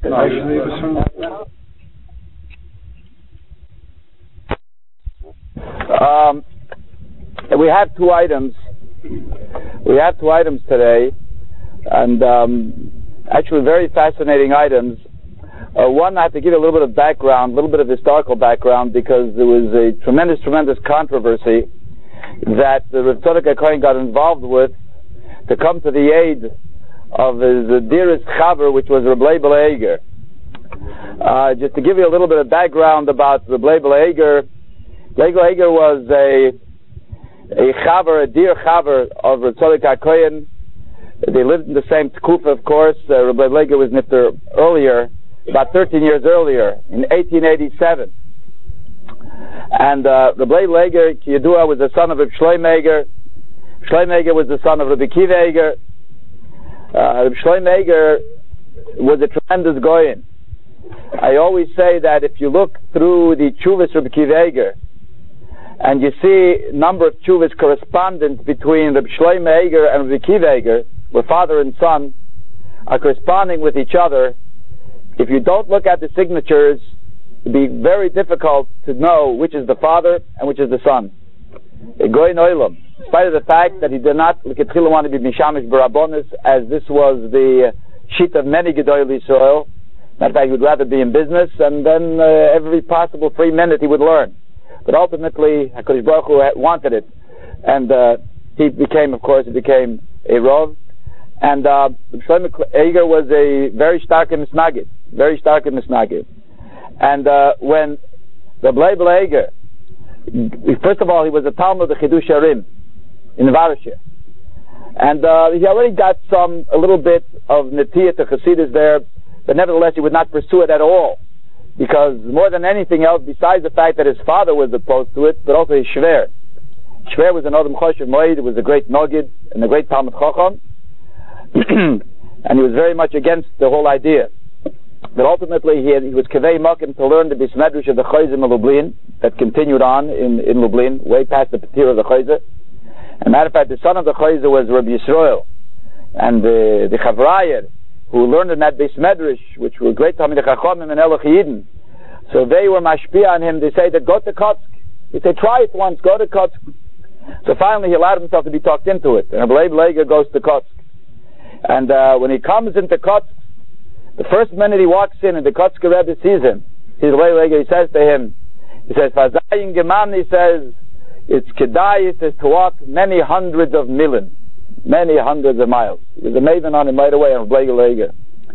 We have two items. We have two items today, and actually very fascinating items. One, I have to give you a little bit of background, a little bit of historical background, because there was a tremendous controversy that the Rav Tzadok HaKohen got involved with to come to the aid of his dearest chaver, which was Reb Leibel Eger. Just to give you a little bit of background about Reb Leibel Eger, Leibel Eger was a chaver, a dear chaver of Rav Tzadok HaKohen. They lived in the same tkufa, of course. Reb Leibel Eger was nifter earlier, about 13 years earlier, in 1887. And Reb Leibel Eger, Kiyadua, was the son of Reb Shlomo Eger. Shlomo Eger was the son of Reb Akiva Eger. Reb Shlomo Eger was a tremendous goyin. I always say that if you look through the Tshuvas Reb Akiva Eger, and you see a number of Tshuvas correspondence between Reb Shlomo Eger and Reb Akiva Eger, where father and son are corresponding with each other, if you don't look at the signatures, it would be very difficult to know which is the father and which is the son. A goyin olam, in spite of the fact that he did not want to be mishamish barabonis, as this was the sheet of many Gedolei Yisrael. Matter of fact, he would rather be in business, and then every possible free minute he would learn. But ultimately, HaKadosh Baruch Hu wanted it, and he became a Rov. And Shlomo Eger was a very stark misnagid. And when Reb Leibel Eger, first of all, he was a Talmud of Chidush Harim in Varsha, and he already got a little bit of Netiyah to Chassidus there, but nevertheless he would not pursue it at all, because more than anything else, besides the fact that his father was opposed to it, but also his Shver. Shver was an Odom Choshev Moed, it was a great Nogid and a great Talmud Chacham, and he was very much against the whole idea. But ultimately he was Kavei Mokim to learn the Bismedrish of the Chayzim of Lublin, that continued on in Lublin, way past the Petir of the Chayzim. And matter of fact, the son of the Chayzim was Rabbi Yisrael, and the Chavrayer, who learned in that Bismedrish, which were great Talmidei Chachamim and Eloch Yidin. So they were mashpia on him. They say that go to Kotsk. He said, try it once, go to Kotsk. So finally he allowed himself to be talked into it. And Reb Leibel Eger goes to Kotsk. And when he comes into Kotsk, the first minute he walks in and the Kotzker Rebbe sees him, he says to him, he says, Fazayin Geman, he says, it's Kedai, he says, to walk many hundreds of miles. He was a maven on him right away on Reb Leibel Eger.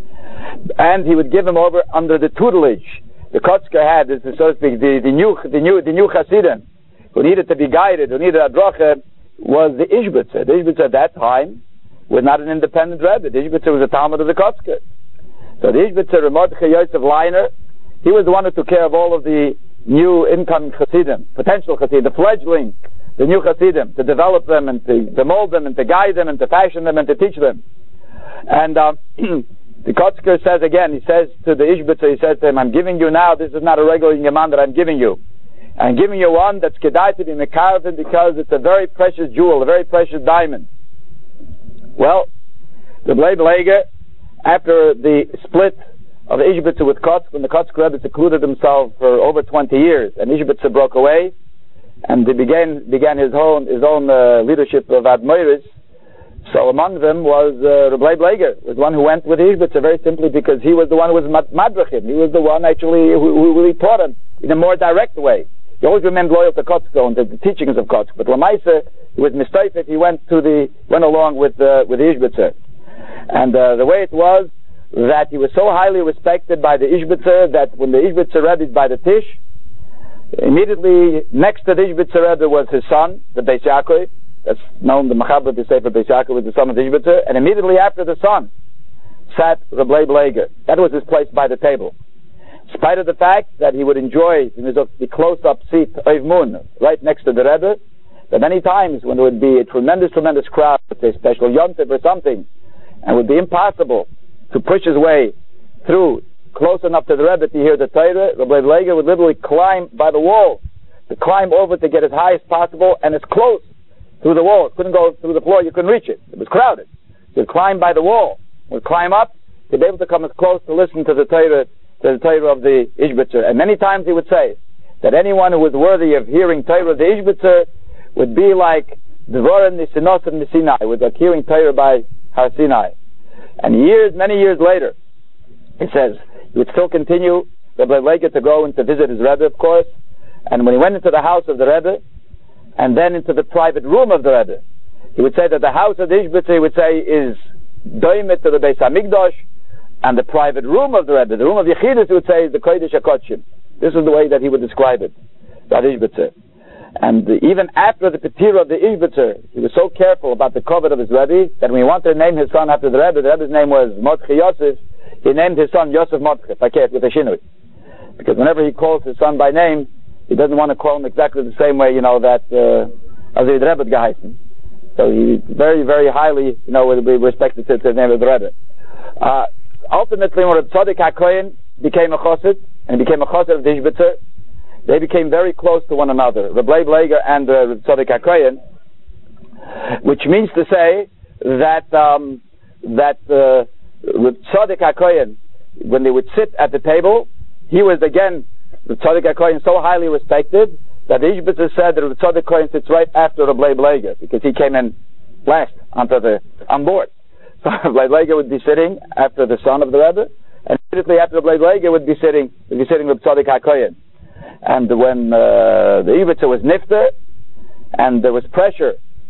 And he would give him over under the tutelage. The Kotzker had, so to speak, the new Hasidim, who needed to be guided, who needed a dracha, was the Ishbitzer. The Ishbitzer at that time was not an independent Rebbe. The Ishbitzer was a Talmud of the Kotzker. So the Ishbitzer, Mordechai Yosef Leiner, he was the one who took care of all of the new incoming Hasidim, potential Hasidim, the fledgling, the new Hasidim, to develop them and to mold them and to guide them and to fashion them and to teach them. And the Kotzker says again, he says to the Ishbitzer, he says to him, I'm giving you now, this is not a regular Yaman that I'm giving you. I'm giving you one that's kedai to be mekarvin because it's a very precious jewel, a very precious diamond. Well, the Leibel Eger, after the split of Ishbitzer with Kotsk, when the Kotzker Rebbe secluded himself for over 20 years, and Ishbitzer broke away, and he began his own leadership of Admoiris. So among them was Reb Leibel Eger, was one who went with Ishbitzer very simply because he was the one who was madrachim. He was the one actually who really taught him in a more direct way. He always remained loyal to Kotsk and to the teachings of Kotsk, but Lamaisa, he was mistaken. He went along with Ishbitzer. And the way it was that he was so highly respected by the Ishbitzer that when the Ishbitzer Rebbe is by the Tish, immediately next to the Ishbitzer Rebbe was his son, the Beis Yaakov. That's known, the Machaber of the Sefer Beis Yaakov was the son of the Ishbitzer. And immediately after the son sat Reb Leibel Eger. That was his place by the table. In spite of the fact that he would enjoy the close-up seat, Oiv Mun, right next to the Rebbe, but many times when there would be a tremendous crowd, let's say special yontif or something, and it would be impossible to push his way through close enough to the Rebbe to hear the Torah, Reb Leibel Eger would literally climb by the wall, to climb over to get as high as possible and as close through the wall. It couldn't go through the floor, you couldn't reach it. It was crowded. So he'd climb by the wall, would climb up, to be able to come as close to listen to the Torah of the Ishbitzer. And many times he would say that anyone who was worthy of hearing Torah of the Ishbitzer would be like Dvorim Nisinos and Sinai, was like hearing Torah by Har Sinai. And many years later, he says, he would still continue, Rabbi Leger, to go and to visit his Rebbe, of course. And when he went into the house of the Rebbe, and then into the private room of the Rebbe, he would say that the house of the Ishbitzer, he would say, is doimet to the Beis HaMikdash, and the private room of the Rebbe, the room of Yechidus, he would say, is the Kodesh HaKodshim. This is the way that he would describe it, that Ishbitzer. And even after the Petir of the Ishbitzer, he was so careful about the covet of his Rebbe, that when he wanted to name his son after the Rebbe's name was Mordechai Yosef, he named his son Yosef Mordechai, with a shinui. Because whenever he calls his son by name, he doesn't want to call him exactly the same way, that as the Rebbe geheißen. So he very, very highly, would be respected to the name of the Rebbe. Ultimately, when Tzaddik HaKohen became a chassid, and became a chassid of the Ishbitzer, they became very close to one another, Reb Leib Leger and Tzaddik HaKohen, which means to say that Tzaddik HaKohen, when they would sit at the table, he was again, the Tzaddik HaKohen, so highly respected that the Ishbitzer said that the Tzaddik HaKohen sits right after Reb Leib Leger, because he came in last on board. So Reb Leib Leger would be sitting after the son of the Rebbe, and immediately after Reb Leib Leger would be sitting with Tzaddik HaKohen. And when the Ishbitzer was nifter, and there was pressure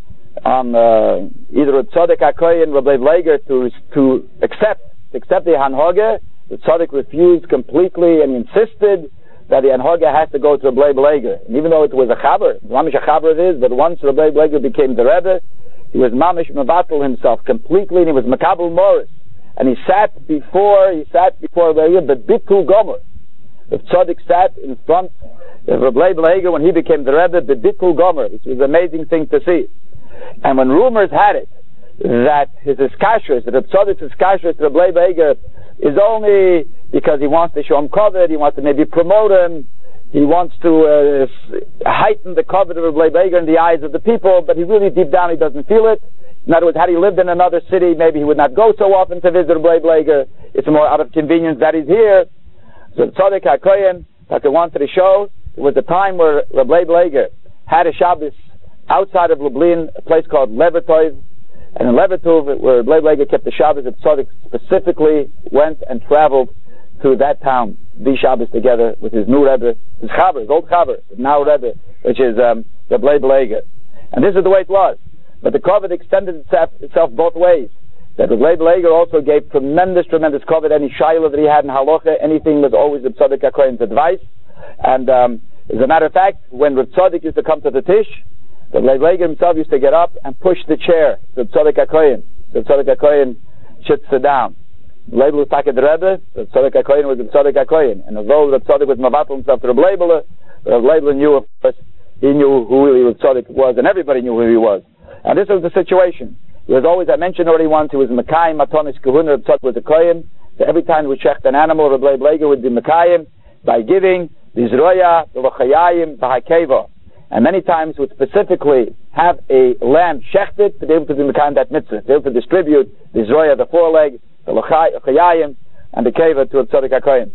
on either Tzaddik HaKohen or Reb Leib Leger to accept the Hanhoge, the Tzaddik refused completely and insisted that the Hanhoge has to go to Reb Leib Leger. And even though it was a chaber, mamish a chaber it is, but once Reb Leib Leger became the Rebbe, he was mamish mevatel himself completely, and he was makabel Morris. And he sat before Reb Leger, but bitul gomer. The Tzaddik sat in front of Reb Leib Leger when he became the Rebbe, the bitul gomer, which was an amazing thing to see. And when rumors had it that his iskashrus, that Reb Tzaddik's iskashrus, Reb Leib Leger, is only because he wants to show him covet, he wants to maybe promote him, he wants to heighten the covet of Reb Leib Leger in the eyes of the people, but he really deep down he doesn't feel it. In other words, had he lived in another city, maybe he would not go so often to visit Reb Leib Leger. It's more out of convenience that he's here. So Tzaddik HaKohen, like I wanted to show, it was a time where Reb Leib Leger had a Shabbos outside of Lublin, a place called Levertov, and in Levertov, where Reb Leib Leger kept the Shabbos, the Tzaddik specifically went and traveled to that town, the Shabbos together with his new Rebbe, his Chaber, his old Chaber, his now Rebbe, which is Reb Leib Leger. And this is the way it was. But the covet extended itself both ways. That Reb Leib Leger also gave tremendous covet. Any shayla that he had in halacha, anything was always Reb Tzaddik HaKohen's advice. And as a matter of fact, when Reb Tzaddik used to come to the tish, Reb Leib Leger himself used to get up and push the chair to Reb Tzaddik HaKohen. Reb Tzaddik HaKohen should sit down. Reb Leibel was Taked Rebbe, Reb Tzaddik HaKohen was Reb Tzaddik HaKohen. And although Reb Tzaddik was mavatel himself to Reb Leibel knew, of course, he knew who Reb Tzaddik was, and everybody knew who he was. And this was the situation. He was always, I mentioned already once, he was Mekayim, Matonis Kahuna, Reb Tzaddik was a Kohen. So every time he would shecht an animal, Reb Leib Leger would be Mekayim by giving the Zroya, the L'chayayim, the Hakeva. And many times would specifically have a lamb shechted to be able to be Mekayim that mitzvah, to be able to distribute the Zroya, the foreleg, the L'chayayim, and the Keva to Reb Tzaddik HaKohen.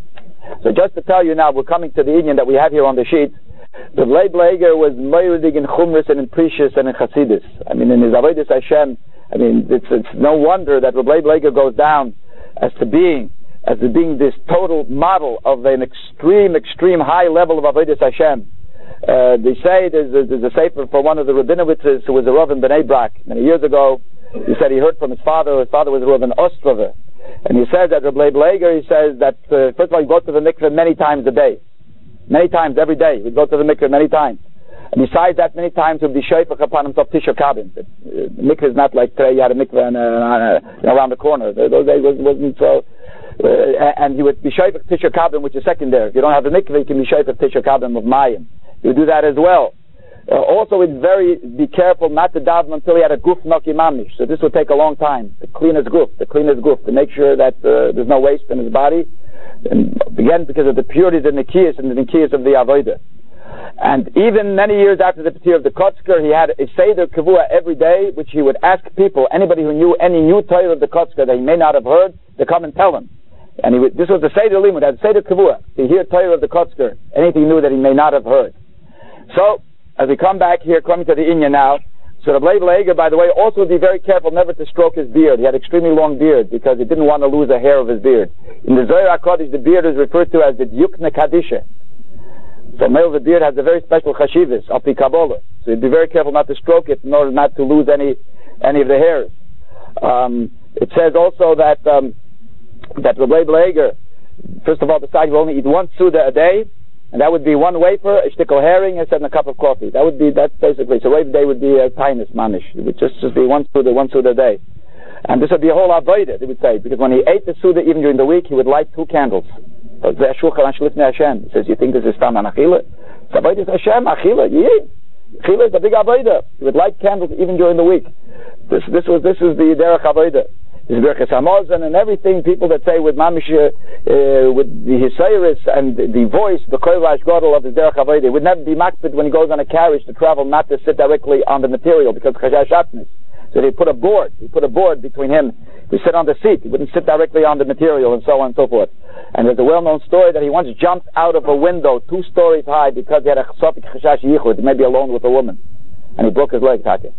So just to tell you now, we're coming to the Inyan that we have here on the sheet. The Leib Leger was moiridig in Chumris and in Precious and in Chasidus. I mean, in his Avodas Hashem, it's no wonder that Leib Leger goes down as to being this total model of an extreme high level of Avodas Hashem. They say there's a sefer for one of the Rabinowitzes who was a Rav in Bnei Brak many years ago. He said he heard from his father. His father was a Rav in Ostrava, and he said that Leib Leger, he says that first of all he goes to the mikveh many times a day. Many times, every day. He'd go to the mikveh many times. And besides that, many times he'd be shayfach upon himself Tisha Kabin. The mikveh is not like today, you had a mikveh around the corner. Those days wasn't so. And he would be shayfach Tisha Kabin, which is secondary. If you don't have the mikveh, you can be shayfach Tisha Kabin of Mayim. He would do that as well. Also, he'd be careful not to daven until he had a guf noki mamish. So this would take a long time. The cleanest guf, to make sure that there's no waste in his body. And again, because of the purities and the nikiyas of the avodah. And even many years after the Petir of the Kotzker, he had a Seder Kavua every day, which he would ask people, anybody who knew any new Torah of the Kotzker that he may not have heard, to come and tell him. And this was the Seder Limud, had Seder Kavua, to hear Torah of the Kotzker, anything new that he may not have heard. So, as we come back here, coming to the Inyan now, so the Leib Leger, by the way, also would be very careful never to stroke his beard. He had extremely long beard because he didn't want to lose a hair of his beard. In the Zohar HaKodesh, the beard is referred to as the Dyukne Kadisha. So male of the beard has a very special chashivas, api Kabbalah. So you'd be very careful not to stroke it in order not to lose any of the hairs. It says also that the Leib Leger, first of all, the side will only eat one Suda a day, and that would be one wafer, a shtickle herring, and a cup of coffee. That's basically, so every day would be a tiniest manish. It would just be one Suda a day. And this would be a whole avodah, they would say, because when he ate the Suda, even during the week, he would light 2 candles. So he says, you think this is Stam and Achila? It's avodah Hashem, Achila, Achila is a big avodah. He would light candles even during the week. This is the derech avodah. His Berchas Hamazon and everything, people that say with Mamish, with the Hisairis and the voice, the Kovash Godel of his Derech Avodah, would never be makpid when he goes on a carriage to travel not to sit directly on the material because Chashash Atnis. So they put a board between him. He sit on the seat. He wouldn't sit directly on the material and so on and so forth. And there's a well-known story that he once jumped out of a window 2 stories high because he had a Chasafik Chashash Yichud. He may be alone with a woman. And he broke his leg, Taka.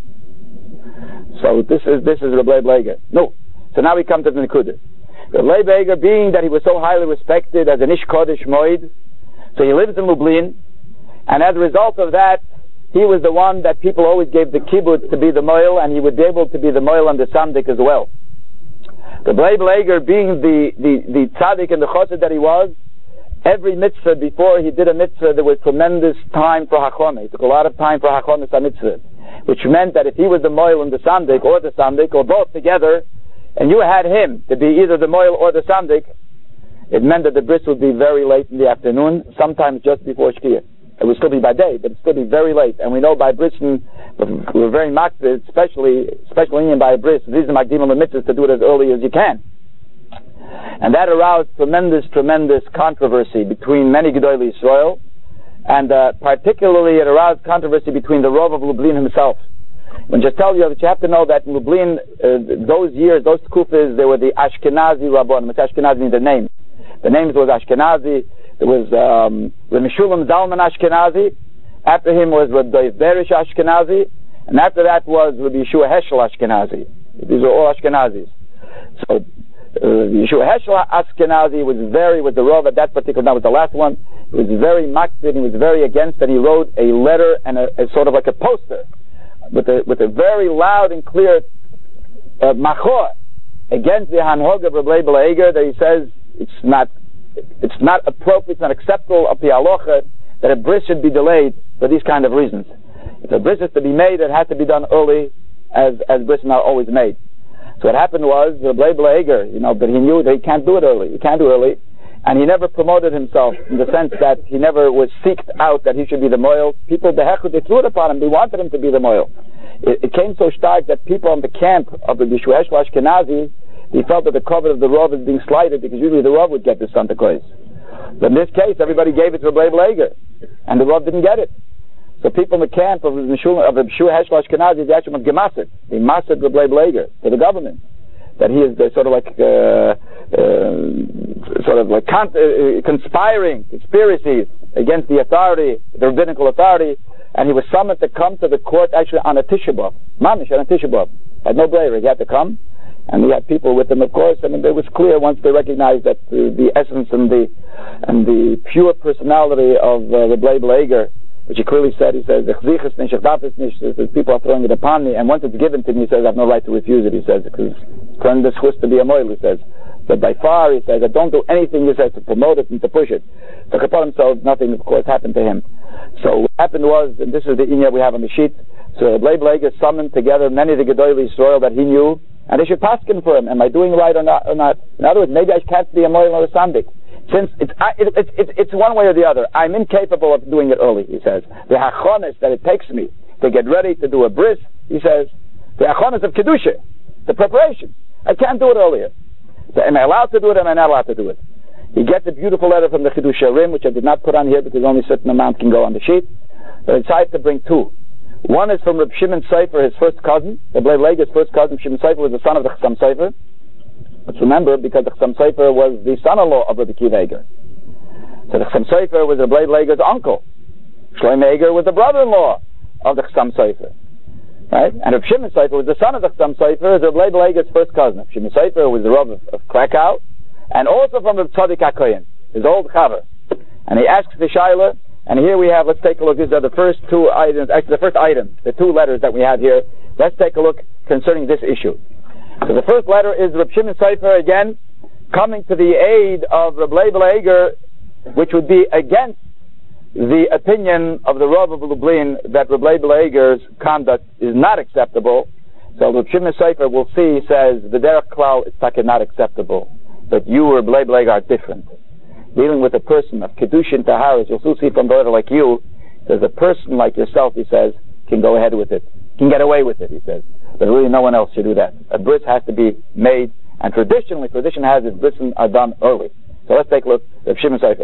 So this is Rabbi Leger. No. So now we come to the Nekudah. The Leib Leger, being that he was so highly respected as an Ish Kodesh Moed, so he lives in Lublin, and as a result of that, he was the one that people always gave the kibbutz to be the moil, and he would be able to be the moil and the sandik as well. The Leib Leger, being the tzaddik and the chosed that he was, every mitzvah, before he did a mitzvah, there was tremendous time for hachonah. It took a lot of time for hachonah mitzvah, which meant that if he was the moil and the sandik, or both together, and you had him to be either the moil or the sandik, it meant that the bris would be very late in the afternoon, sometimes just before Shkiyah. It would still be by day, but it would still be very late. And we know by brisin, we're very makbid, especially by bris, these are makdim on the mitzvahs to do it as early as you can. And that aroused tremendous controversy between many Gedolei Yisrael, and particularly it aroused controversy between the Rav of Lublin himself. When just tell you that you have to know that in Lublin, those years, those tkufas, they were the Ashkenazi Rabbanim. Which Ashkenazi means the name. The names was Ashkenazi. There was Meshulam Zalman Ashkenazi. After him was Reb Dov Berish Ashkenazi, and after that was Reb Yeshua Heschel Ashkenazi. These are all Ashkenazis. So Yeshua Heschel Ashkenazi was the Rav at that particular. That was the last one. He was very makbid. He was very against, and he wrote a letter and a sort of like a poster with a very loud and clear machor against the Hanhog of Rabbi Leger, that he says it's not appropriate, it's not acceptable of the halacha that a bris should be delayed for these kind of reasons. If a bris is to be made, it has to be done early, as bris are always made. So what happened was Rabbi Leger, but he knew that he can't do it early. He can't do early. And he never promoted himself in the sense that he never was seeked out that he should be the moil. People, they threw it upon him. They wanted him to be the moil. It came so stark that people in the camp of the Yeshua Heschel Ashkenazi, they felt that the covet of the Rav is being slighted because usually the Rav would get the Santa Claus. But in this case, everybody gave it to Rabbi Leger, and the Rav didn't get it. So people in the camp of the Yeshua Heschel Ashkenazi, they actually went gemassed. They massed Rabbi Leger to the government. That he is conspiring conspiracies against the authority, the rabbinical authority, and he was summoned to come to the court actually on a Tisha B'Av, mamish on a Tisha B'Av. Had no bravery, he had to come, and he had people with him, of course. I mean, it was clear once they recognized that the essence and the pure personality of Rabbi Leger, which he clearly said, he says, people are throwing it upon me, and once it's given to me, he says, I have no right to refuse it, he says, because it's turning this chus to be a moil, he says. But by far, he says, I don't do anything, he says, to promote it and to push it. So Kapal himself, nothing, of course, happened to him. So what happened was, and this is the inya we have on the sheet, so Rabbi Leger summoned together many of the Gedolei Yisrael that he knew, and they should paskin for him. Am I doing right or not? In other words, maybe I can't be a moil or a sandik. Since it's one way or the other. I'm incapable of doing it early, he says. The hachonis that it takes me to get ready to do a bris, he says, the hachonis of kedusha, the preparation. I can't do it earlier. So am I allowed to do it or am I not allowed to do it? He gets a beautiful letter from the Chidush Rim, which I did not put on here because only a certain amount can go on the sheet. But I decided to bring two. One is from Reb Shimon Sefer, his first cousin. The Blei Leger's first cousin, Shimon Sefer, was the son of the Chassam Sefer. Let's remember, because the Chassam Sefer was the son-in-law of Rabbi Akiva Eiger. So the Chassam Sefer was the Blei Leger's uncle. Shlomo Eiger was the brother-in-law of the Chassam Sefer. Right? And Reb Shimon Sefer was the son of the Chassam Sefer, the Blei Leger's first cousin. Reb Shimon Sefer was the Rav of Krakow, and also from Reb Tzadik HaKohen, his old chaver. And he asks the Shaila, and here we have, let's take a look, these are the first two items, actually the first item, the two letters that we have here. Let's take a look concerning this issue. So the first letter is Reb Shimon Sefer, again, coming to the aid of Reb Leibel Eiger, which would be against the opinion of the Rav of Lublin that Reb Leibel Eiger's conduct is not acceptable. So Reb Shimon Sefer, we'll see, says, the Derech Klal is not acceptable, but you, Reb Leibel Eiger, are different. Dealing with a person of Kedushin Taharas, you'll soon see from the letter like you, says a person like yourself, he says, can go ahead with it, can get away with it, he says. But really no one else should do that. A bris has to be made, and tradition has its bris are done early. So let's take a look at Shimon Sefer.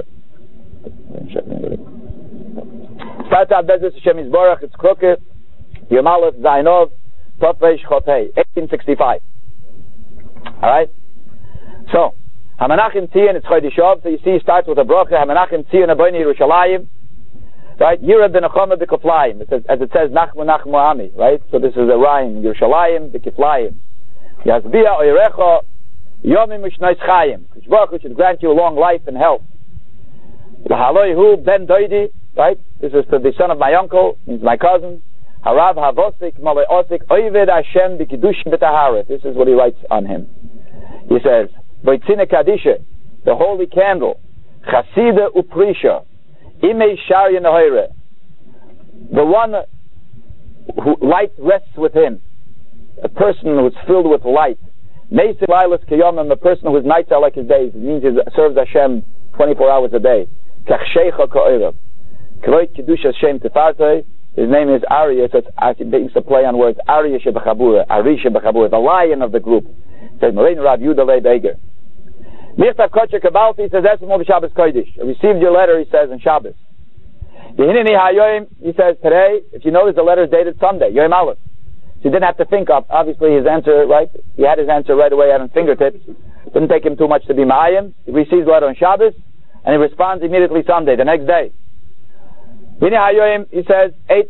Starts out Bezos Hashem Yisborach, it's crooked, Yom Aleph, Zainov, Tov Reish Chot Hei, 1865. Alright? So, Hamanachim Tzion, it's Chodesh Av, so you see he starts with a bracha, Hamanachim Tzion Aboini Yerushalayim, right? Yireh ben Achoma b'Kiflayim, it says, as it says, Nachmu Nachmu Ami, right? So this is a rhyme, Yerushalayim b'Kiflayim. Yazbia Oirecha, Yomim Ushnois Chayim, which Baruch Hu should grant you a long life and health. Lahaloi Hu ben Doidi, right? This is to the son of my uncle, means my cousin. Harav Havosik Malay Osik Oived Hashem b'Kiddush b'Taharet. This is what he writes on him. He says, Boitzine Kadisha, the holy candle, Chasida Uprisha, Imei Sharya Nahoire, the one who light rests with him, a person who is filled with light. Meisiv Ailas Kiyomim, a person whose nights are like his days. It means he serves Hashem 24 hours a day. Kach Sheikha Ka'irav. Kroit Kiddush Hashem Tefartei. His name is Arya, so it's a play on words. Arya Shebachabura, Arisha Bechabura, the lion of the group. It says, Morein Rav Yuda Leib Eiger. Mirtav Kotcher Kabalti says, Esmol B'Shabbos Kodesh. I received your letter, he says, in Shabbos. Yehinini HaYoim, he says, today, if you notice the letter is dated Sunday, Yom Aleph. So he didn't have to think up, obviously, his answer, right? He had his answer right away at his fingertips. Didn't take him too much to be Ma'ayim. He receives the letter on Shabbos, and he responds immediately Sunday, the next day. He says,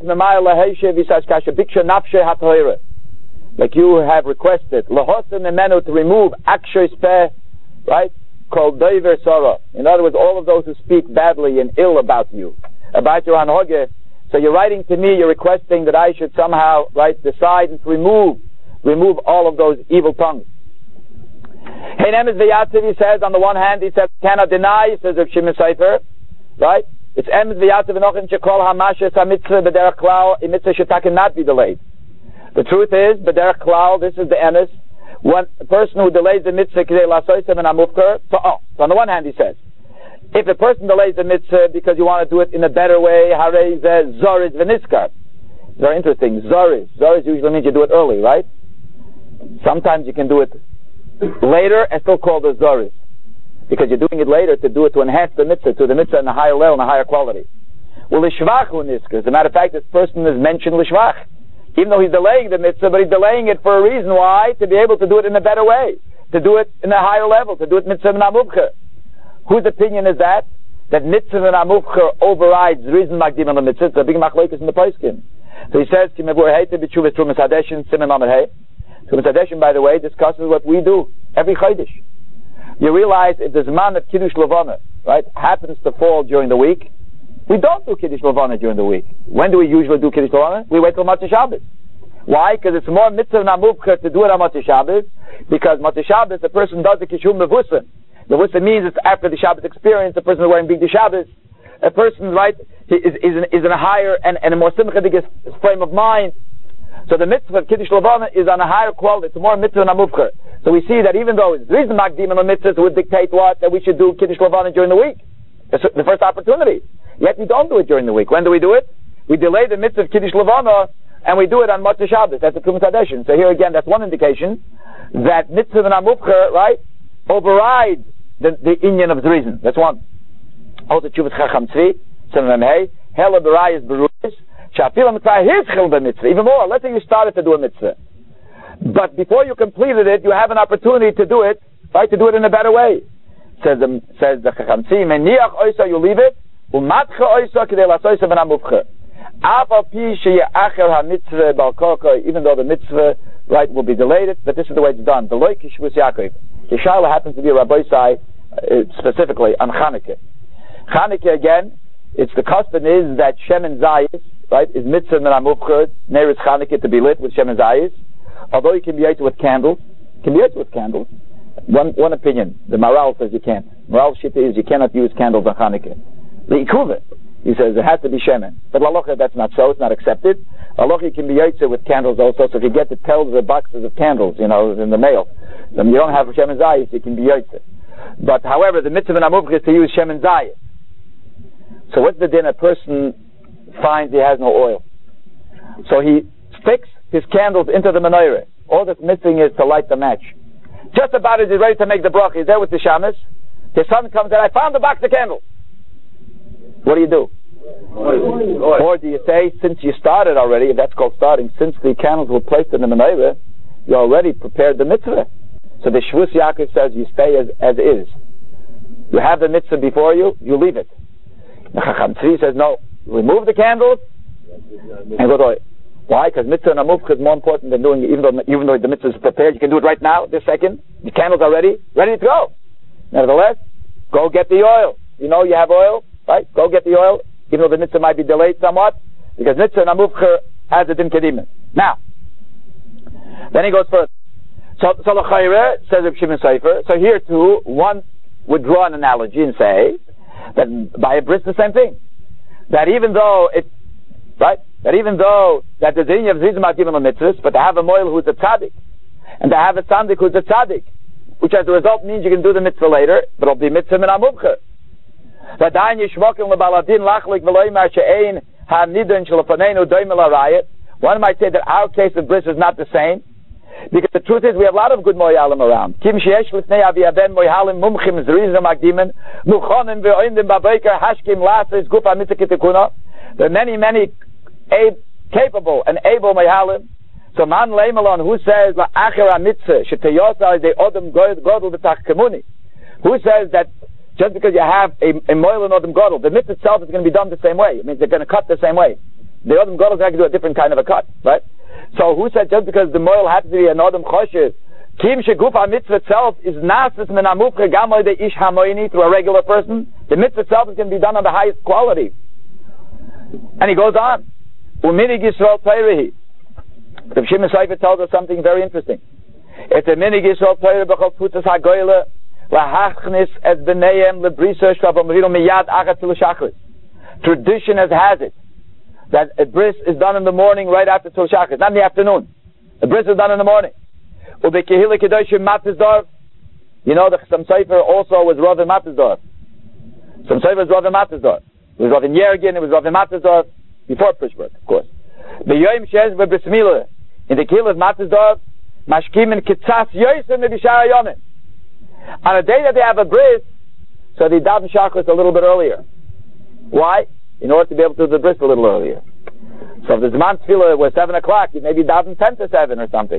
like you have requested, to remove right? Called Doiver Sora. In other words, all of those who speak badly and ill about you, about your Hanhoge. So you're writing to me, you're requesting that I should somehow, right, decide and remove all of those evil tongues. He says, on the one hand, he says, cannot deny, he says of Shimon Sefer, right? It's emes v'yatzav v'nochin shekol hamashes hamitzvah b'derech klal, a mitzvah should not be delayed. The truth is, b'derech klal, this is the emes, when a person who delays the mitzvah k'dei lasoisem and amufker, so on the one hand he says, if a person delays the mitzvah because you want to do it in a better way, harei zeh zoriz v'niskar. Very interesting, zoriz usually means you do it early, right? Sometimes you can do it later and still called a zoriz, because you're doing it later to do it to enhance the mitzvah, to the mitzvah in a higher level, in a higher quality. Well, lishvach hu niskar. As a matter of fact, this person is mentioned lishvach, even though he's delaying the mitzvah, but he's delaying it for a reason. Why? To be able to do it in a better way, to do it in a higher level, to do it mitzvah v'namuvcha. Whose opinion is that? That mitzvah v'namuvcha overrides reason magdim on the mitzvah. It's a big machlokes in the poskim. So he says, Kimevur heite b'tshuvas trumas hadeshin simen lamed hey. Trumas hadeshin, by the way, discusses what we do every chodesh. You realize if the Zman of Kiddush Levana, right, happens to fall during the week, we don't do Kiddush Levana during the week. When do we usually do Kiddush Levana? We wait till Motzei Shabbos. Why? Because it's more mitzvah namuvcha to do it on Motzei Shabbos, because Motzei Shabbos, the person does the Kishum Mevusa. Mevusa means it's after the Shabbos experience, the person is wearing Big Shabbos. A person, right, is in a higher and a more simchadik frame of mind. So the mitzvah of Kiddush Levana is on a higher quality. It's more mitzvah namuvcha. So we see that even though the reason Magdim and the mitzvahs would dictate what? That we should do Kiddush Levana during the week. That's the first opportunity. Yet we don't do it during the week. When do we do it? We delay the mitzvah of Kiddush Levana and we do it on Motzei Shabbos. That's the Trumas Hadeshin. So here again, that's one indication that mitzvah and amuvcha, right, overrides the Inyan of the reason. That's one. Also, Chuvas Chacham Tzvi, Seven Hey, Hela Berayis Beruyis, Shafila Mitzvah, his Chil Mitzvah. Even more, let's say you started to do a mitzvah. But before you completed it, you have an opportunity to do it, right? To do it in a better way. Says the Chacham Tzvi, Meniach Oysa, you leave it, Umatcha Oysa, Kedei Lasoysa V'namuvcha. Even though the mitzvah, right, will be delayed, but this is the way it's done. The loy kishvus Yaakov. Yeshala happens to be a Rabbi Sai, specifically on Chanukah. Chanukah again, it's the custom is that Shemen Zayis, right, is mitzvah min amuvchad, Neiris Chanukah to be lit with Shemen Zayis. Although you can be lit with candles, One opinion. The Maral says you can't. Maral Shita is you cannot use candles on Chanukah. The Ikuva, he says it has to be shemen. But Lalocha, that's not so, it's not accepted. Lalocha can be yotze with candles also, so if you get the tells of boxes of candles, in the mail, then you don't have shemen zayis, it can be yotze. But however, the mitzvah in Amuvch is to use shemen zayis. So what's the din? A person finds he has no oil. So he sticks his candles into the menorah. All that's missing is to light the match. Just about as he's ready to make the bracha, he's there with the shamas. His son comes and I found the box of candles. What do you do? Or do you say, since you started already, if that's called starting, since the candles were placed in the menorah, you already prepared the mitzvah. So the Shvus Yaakov says you stay as is. You have the mitzvah before you, you leave it. The Chacham Tzvi says no, remove the candles and go to it. Why? Because mitzvah and amuvch is more important than doing it, even though the mitzvah is prepared. You can do it right now, this second. The candles are ready to go. Nevertheless, go get the oil. You know you have oil. Right? Go get the oil, even though the mitzvah might be delayed somewhat, because mitzvah and amuvcha has it in kedimah. Now, then he goes further. So l'chayre, says Reb Shimon Sofer, so here too, one would draw an analogy and say that by a bris the same thing. That even though that the din of zizim are given on mitzvahs, but to have a moil who's a tzaddik, and to have a tzaddik who's a tzaddik, which as a result means you can do the mitzvah later, but it'll be mitzvah min amuvcha. One might say that our case of bris is not the same, because the truth is we have a lot of good moyalim around. There are many capable and able moyalim. So man leimalon who says who says that just because you have a moil and odom gadol, the mitzvah itself is going to be done the same way. It means they're going to cut the same way. The odom gadol is going to do a different kind of a cut, right? So who said just because the moil happens to be an odom choshev, kim shegufa mitzvah itself is nasis min amuvcha gamoy de ish hamoyni through a regular person, the mitzvah itself is going to be done on the highest quality. And he goes on. Uminig Yisrael Teirehi. Rav Shimon Sofer tells us something very interesting. It's a minig Yisrael Teire b'chol tfutzas hagoyle lahachnis es b'neihem lebrisa shvavam rido miyad achat til shachris. Tradition has it that a bris is done in the morning right after til shachris, not in the afternoon. A bris is done in the morning. Ubekehila kedoshim Matzdorf. You know the Chassam Sofer also was Rav in Matzdorf. Chassam Sofer was Rav in Matzdorf. It was Rav in Yergin. It was Rav in Matzdorf before Prishburg, of course. B'yoyim shez b'bris milah. In the Kehillah of Matzdorf, mashkim in kitzas yoysim nebishar yomim. On a day that they have a bris, so they daven shachris a little bit earlier. Why? In order to be able to do the bris a little earlier. So if the Zman Tefillah was 7 o'clock, you maybe daven 10 to 7 or something.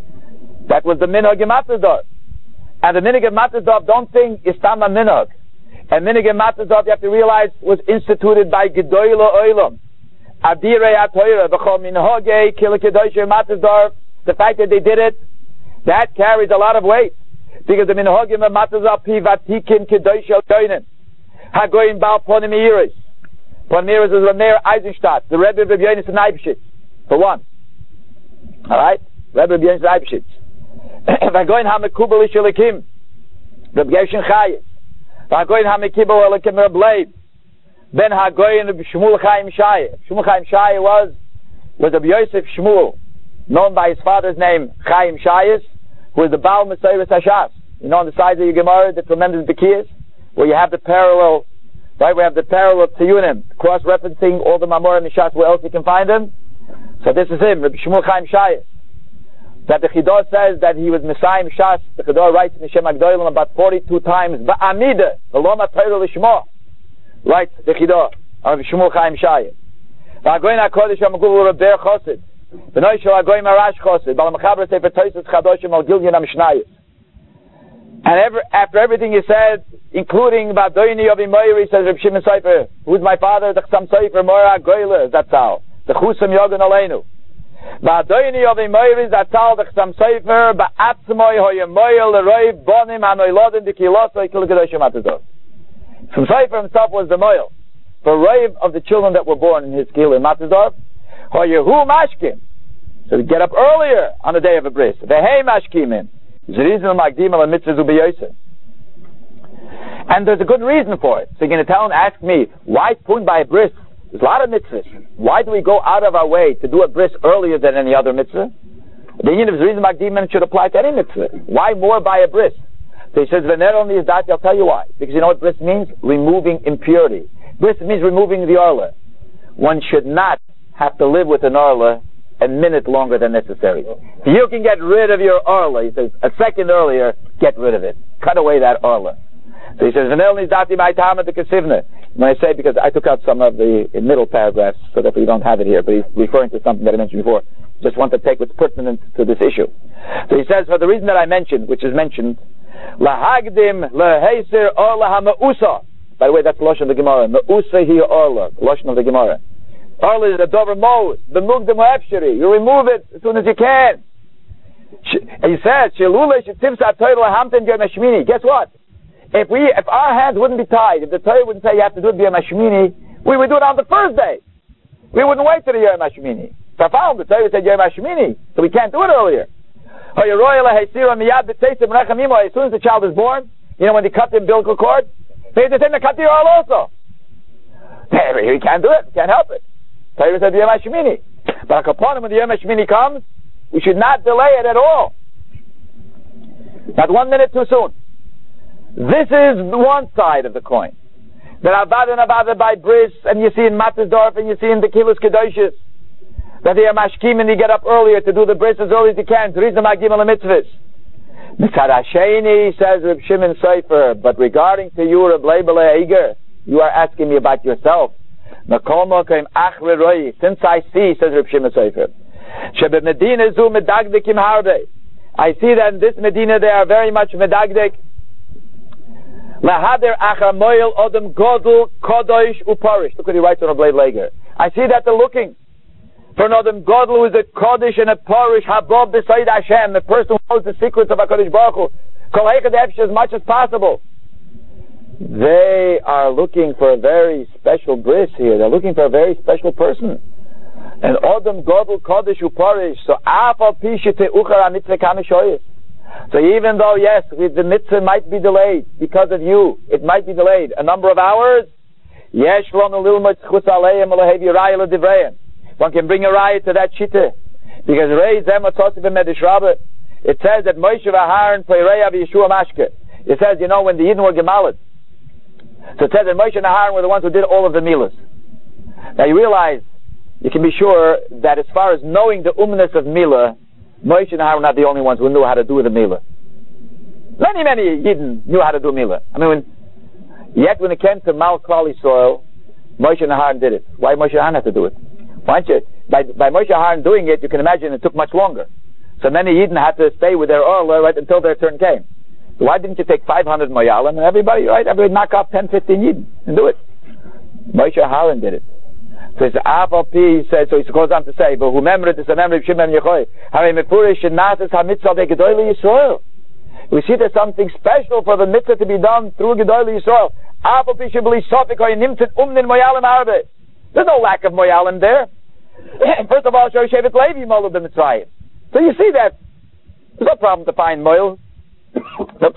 That was the minhag in Matzdorf. And the minhag in Matzdorf, don't think is tam a minhag. And minhag in Matzdorf, you have to realize, was instituted by Gedoyle Olam. Adirei Atoyra, B'chol Minhagei, Kilakedoshim Matzdorf. The fact that they did it, that carries a lot of weight. Because the Minhagim of Matzdorf, Pivatikin Kedoshel Toinen. Hagoyim Baal Ponimiris. Ponimiris is Rameir Eisenstadt, the Rebbe of Yonis and Eibshitz, for one. Alright? Rebbe of Yonis and Eibshitz. Vagoyin HaMekubal Ishelikim, Reb Gershon Chayes. Vagoyin HaMekibal Elikim Reb Leib. Ben Hagoyin of Shmuel Chaim Shai. Shmuel Chaim Shai was Reb Yosef Shmuel, known by his father's name, Chaim Shayes, who is the Baal Messiah Hashas. You know on the sides of your Gemara, the tremendous Bekiyas, where you have the parallel, right? We have the parallel Tiyunim, cross-referencing all the Mamor and Mishas, where else you can find them. So this is him, Reb Shmuel Chaim Shayes. that the Chidor says that he was Messiah Shas. The Chidor writes in the Shem HaGdolim about 42 times, Ba'amida, V'lo Matayro L'Shmo, writes the Chidor of Shmuel Chaim Shayim. V'agoyin HaKodesh HaMagul Rabber Chosid, V'noi Shel HaGoyim Arash Chosid, B'al Mechaber Sefer Toysus Chadoshim Al Gilyon HaMishnayos. And after everything he said, including about Doini of Imoyri, says Reb Shimon Sofer, who's my father, the Chsam Sofer, Mora Goyle, that's how. The Chusam Yogan Aleinu. Ba'doini of Imoyri, that's how the Chsam Sofer, Ba'atzmoy Hoyemoy, Leroy, Bonim, Hanoilodin, the Kiloso, Kilgadoshim Atazor. Chsam Sofer himself was the Moil. For Roiv of the children that were born in his Kil in Matzdorf, Hoyehu Mashkim. So we get up earlier on the day of a bris. Vehei Mashkimin. And there's a good reason for it. So you're going to ask me, why spoon by a bris? There's a lot of mitzvahs. Why do we go out of our way to do a bris earlier than any other mitzvah? The reason Magdiman should apply to any mitzvah. Why more by a bris? So he says, I'll tell you why. Because you know what bris means? Removing impurity. Bris means removing the arla. One should not have to live with an arla a minute longer than necessary. If you can get rid of your arla, he says, a second earlier, get rid of it. Cut away that arla. So he says, when I say, because I took out some of the middle paragraphs, so that we don't have it here, but he's referring to something that I mentioned before. Just want to take what's pertinent to this issue. So he says, for the reason that I mentioned, which is mentioned, lahagdim leheiser arla hamausa. By the way, that's Lashon of the Gemara. Mausa hi arla, Lashon of the Gemara. Arla is a dover mos, the mugdem ha'efsheri. You remove it as soon as you can. And he says, guess what? If our hands wouldn't be tied, if the Torah wouldn't say you have to do it via Mashmini, we would do it on the first day. We wouldn't wait till the Yom Hashmini. The Torah said Yom Hashmini, so we can't do it earlier. As soon as the child is born, you know when they cut the umbilical cord, they have to send the cut the oil also. We can't do it, we can't help it. Torah said Yom Hashmini. But when the Yom Hashmini comes, we should not delay it at all. Not 1 minute too soon. This is one side of the coin. That Avada and Avada by bris, and you see in Matzdorf, and you see in the Kilus Kedoshis, that they are mashkim and you get up earlier to do the bris as early as you can. To read the Magdim al mitzvahs. Mitzad Hasheni, says Reb Shimon Sofer, but regarding to you, Reb Leibele Eiger, you are asking me about yourself. Since I see, says Reb Shimon Sofer, I see that in this Medina they are very much medagdik. Look what he writes on a blade lager. I see that they're looking for an Adam Godel who is a Kodesh and a Parish Habab beside Hashem, the person who knows the secrets of HaKadosh Baruch Hu, as much as possible. They are looking for a very special bris here. They're looking for a very special person. An Adam Godel Kodesh Uparish. So So even though, yes, the mitzvah might be delayed because of you, it might be delayed a number of hours. One can bring a raya to that shita, because it says that Moshe v'Aharon peireya v'Yeshua mashke. It says, you know, when the Yidden were gemaled, so it says that Moshe and Aharon were the ones who did all of the milas. Now you realize, you can be sure that as far as knowing the umness of milah, Moshe and Aharon were not the only ones who knew how to do the milah. Many Yidden knew how to do milah. I mean, when it came to Mal Klali soil, Moshe and Aharon did it. Why Moshe and Aharon had to do it? Why don't you? By Moshe and Aharon doing it, you can imagine it took much longer. So many Yidden had to stay with their orla right until their turn came. So why didn't you take 500 Moyalim and everybody knock off 10, 15 Yidden and do it? Moshe and Aharon did it. So it's AVP, he says, so he goes on to say, but who remembered this, remember Shimon Yechoy, we see there's something special for the mitzvah to be done through Gedol Yisrael. There's no lack of Moyalim there. First of all, Shoy Shevet Levi Molu b'Mitzrayim. So you see that there's no problem to find Moil. That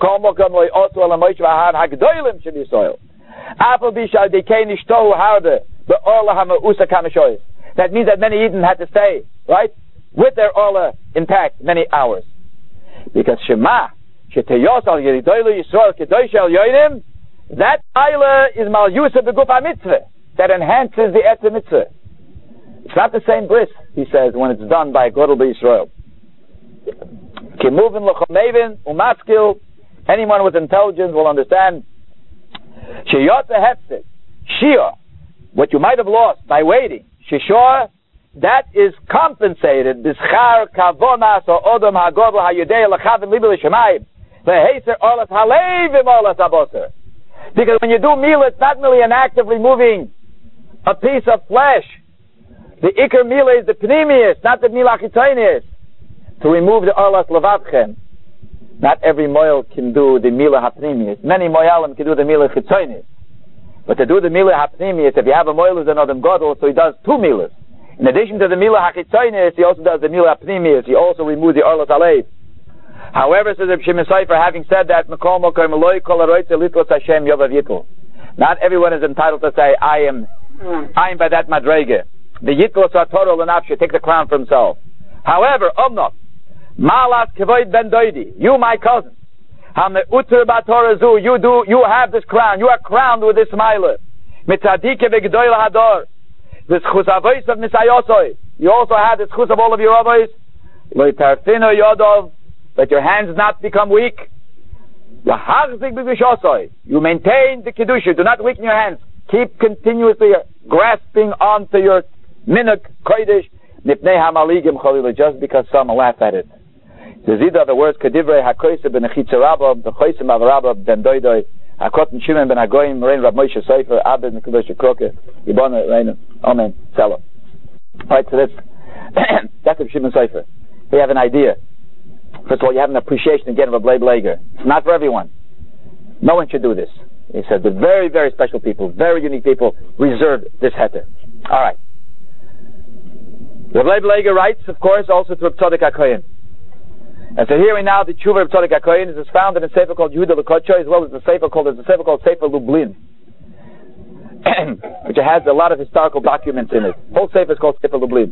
means that many Eden had to stay, right, with their orla intact many hours. Because Shema, that Ayla is Mal Yusuf Beguf HaMitzvah, that enhances the Etz Mitzvah. It's not the same bris, he says, when it's done by Godel B'Yisrael. Kimuvin l'chomevin umaskil. Anyone with intelligence will understand. Sheyot hefset shia, what you might have lost by waiting. Shishor, that is compensated. B'schar kavonas or odom hagodl hayudei l'chavin libi l'shemayim leheser olas halevim olas aboser. Because when you do mila, it's not merely an act of removing a piece of flesh. The ikar mila is the pnimius, not the mila chitonius. To remove the olas levavchem. Not every moil can do the mila hapnimius. Many moyalim can do the mila chitonius. But to do the mila hapnimius, if you have a moil who's an odom godel, so he does two milas. In addition to the mila hachitonius, he also does the mila hapnimius. He also removes the olas alev. However, says Reb Shimon Seifer, having said that, not everyone is entitled to say, I am by that madrege. The yitlos atorol l'nafshe, take the crown for himself. However, malas kevoid ben doidi, you my cousin, you have this crown, you are crowned with this smile. Mitzadike v'gedoil hador, this chus avois of nisayosoi, you also have this chus of all of your avois. Lo tarfino yodov, let your hands not become weak. You maintain the kedusha. Do not weaken your hands. Keep continuously grasping onto your minuk kodesh nipnei hamaligim chalila, just because some laugh at it. The zida, the words kedivrei hakoyse ben echitza rabba, the choyse mav rabba ben doidoi, hakotin shimon ben hagoyim, rein Rab Moshe Seifer, abed nekudosh kroke, yibona rein, amen, selah. Alright, so that's Reb Shimon Seifer. We have an idea. First of all, you have an appreciation again of a Blei Blager. It's not for everyone. No one should do this. He said the very, very special people, very unique people, reserve this heter. All right. The Blei Blager writes, of course, also to Reb Tzadok HaKohen. And so here we now, the Tshuva of Tzadok HaKohen is found in a sefer called Yehuda L'Kocho, as well as a sefer called Sefer Lublin, which has a lot of historical documents in it. The whole sefer is called Sefer Lublin.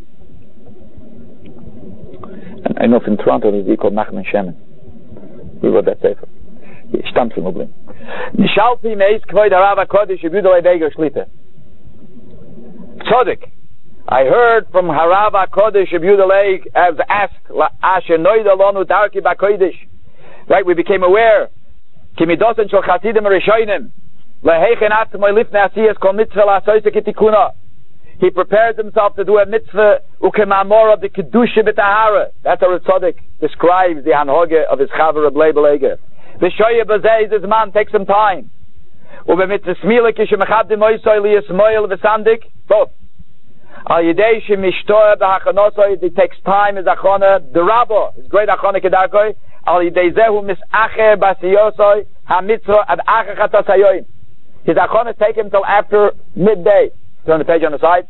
I know from Toronto there's a called Nachman Shemin. We wrote that sefer. He stammt from Lublin. Nishalti meis kvoid harav HaKodesh Yehuda Lebeger Shlipe. Tzadok, I heard from Harav HaKodesh Yehuda Leig as asked Asher Noida Lonu Darki BaKodesh. Right, we became aware. Kimidosen shel Chasidim Rishonim leheichen atzmoi lifnei asiyas kol mitzvah la'asoyse kitikuna. He prepared himself to do a mitzvah ukemamor of the kedusha b'tahara. That's how Tzadok describes the hanhoge of his chaver of Blei Blager. The shoye b'zeh is his man, takes some time. Ubemitzvah smila kishemechaddim oisoi liyasmoil v'sandik. Both. Al yidei shemishtoa b'hachanosoi, it takes time, his achona, the rabbo, his great achona kedarkoi. Al yidei zehu misacher basiyosoi ha-mitzvah ad acher chatasayoim. His achona take him till after midday. Turn the page on the side.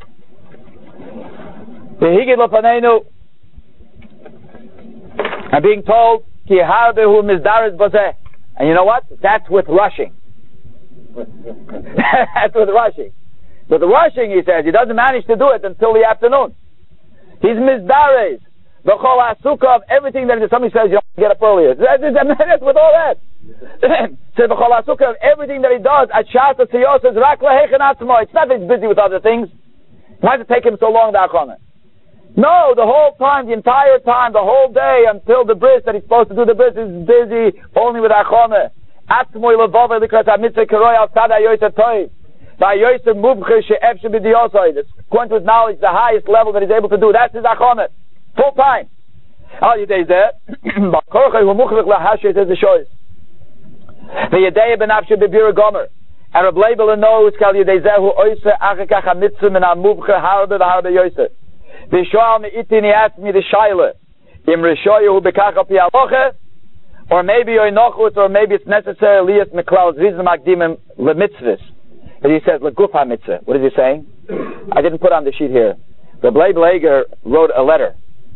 I'm being told, and you know what? That's with rushing. That's with rushing. But the rushing, he says, he doesn't manage to do it until the afternoon. He's mizdares. The chol asukah of everything that somebody says you don't get up earlier. That's with all that. Says the chol asukah of everything that he does at shas tziyos is rak lehechen atzmo. It's not that he's busy with other things. Why does it take him so long, the achona? No, the whole time, the entire time, the whole day until the bris that he's supposed to do the bris is busy only with achona. Atzmo levove likras hamitzvah karoi al tada yoyser toy. By yoyser mubche she'ef shebidiyosoi. According to his knowledge, the highest level that he's able to do. That's his achona. Full time. All you days there. Bakorcha hu muchvich lahashe says the shoys. The yedei benafshe bebira gomer. And Reb Leibel knows kal yedei zehu oise achekach hamitzvah min hamubche harbe v'harbe yoyser. The shoal me'itin, he asked me the shaila. Im rishoyu hu bekach al pi haloche, or maybe yoinochut, or maybe it's necessary liyas meklal zrizim makdimim lemitzvahs. And he says leguf hamitzvah. What is he saying? I didn't put on the sheet here. The Blei Blager wrote a letter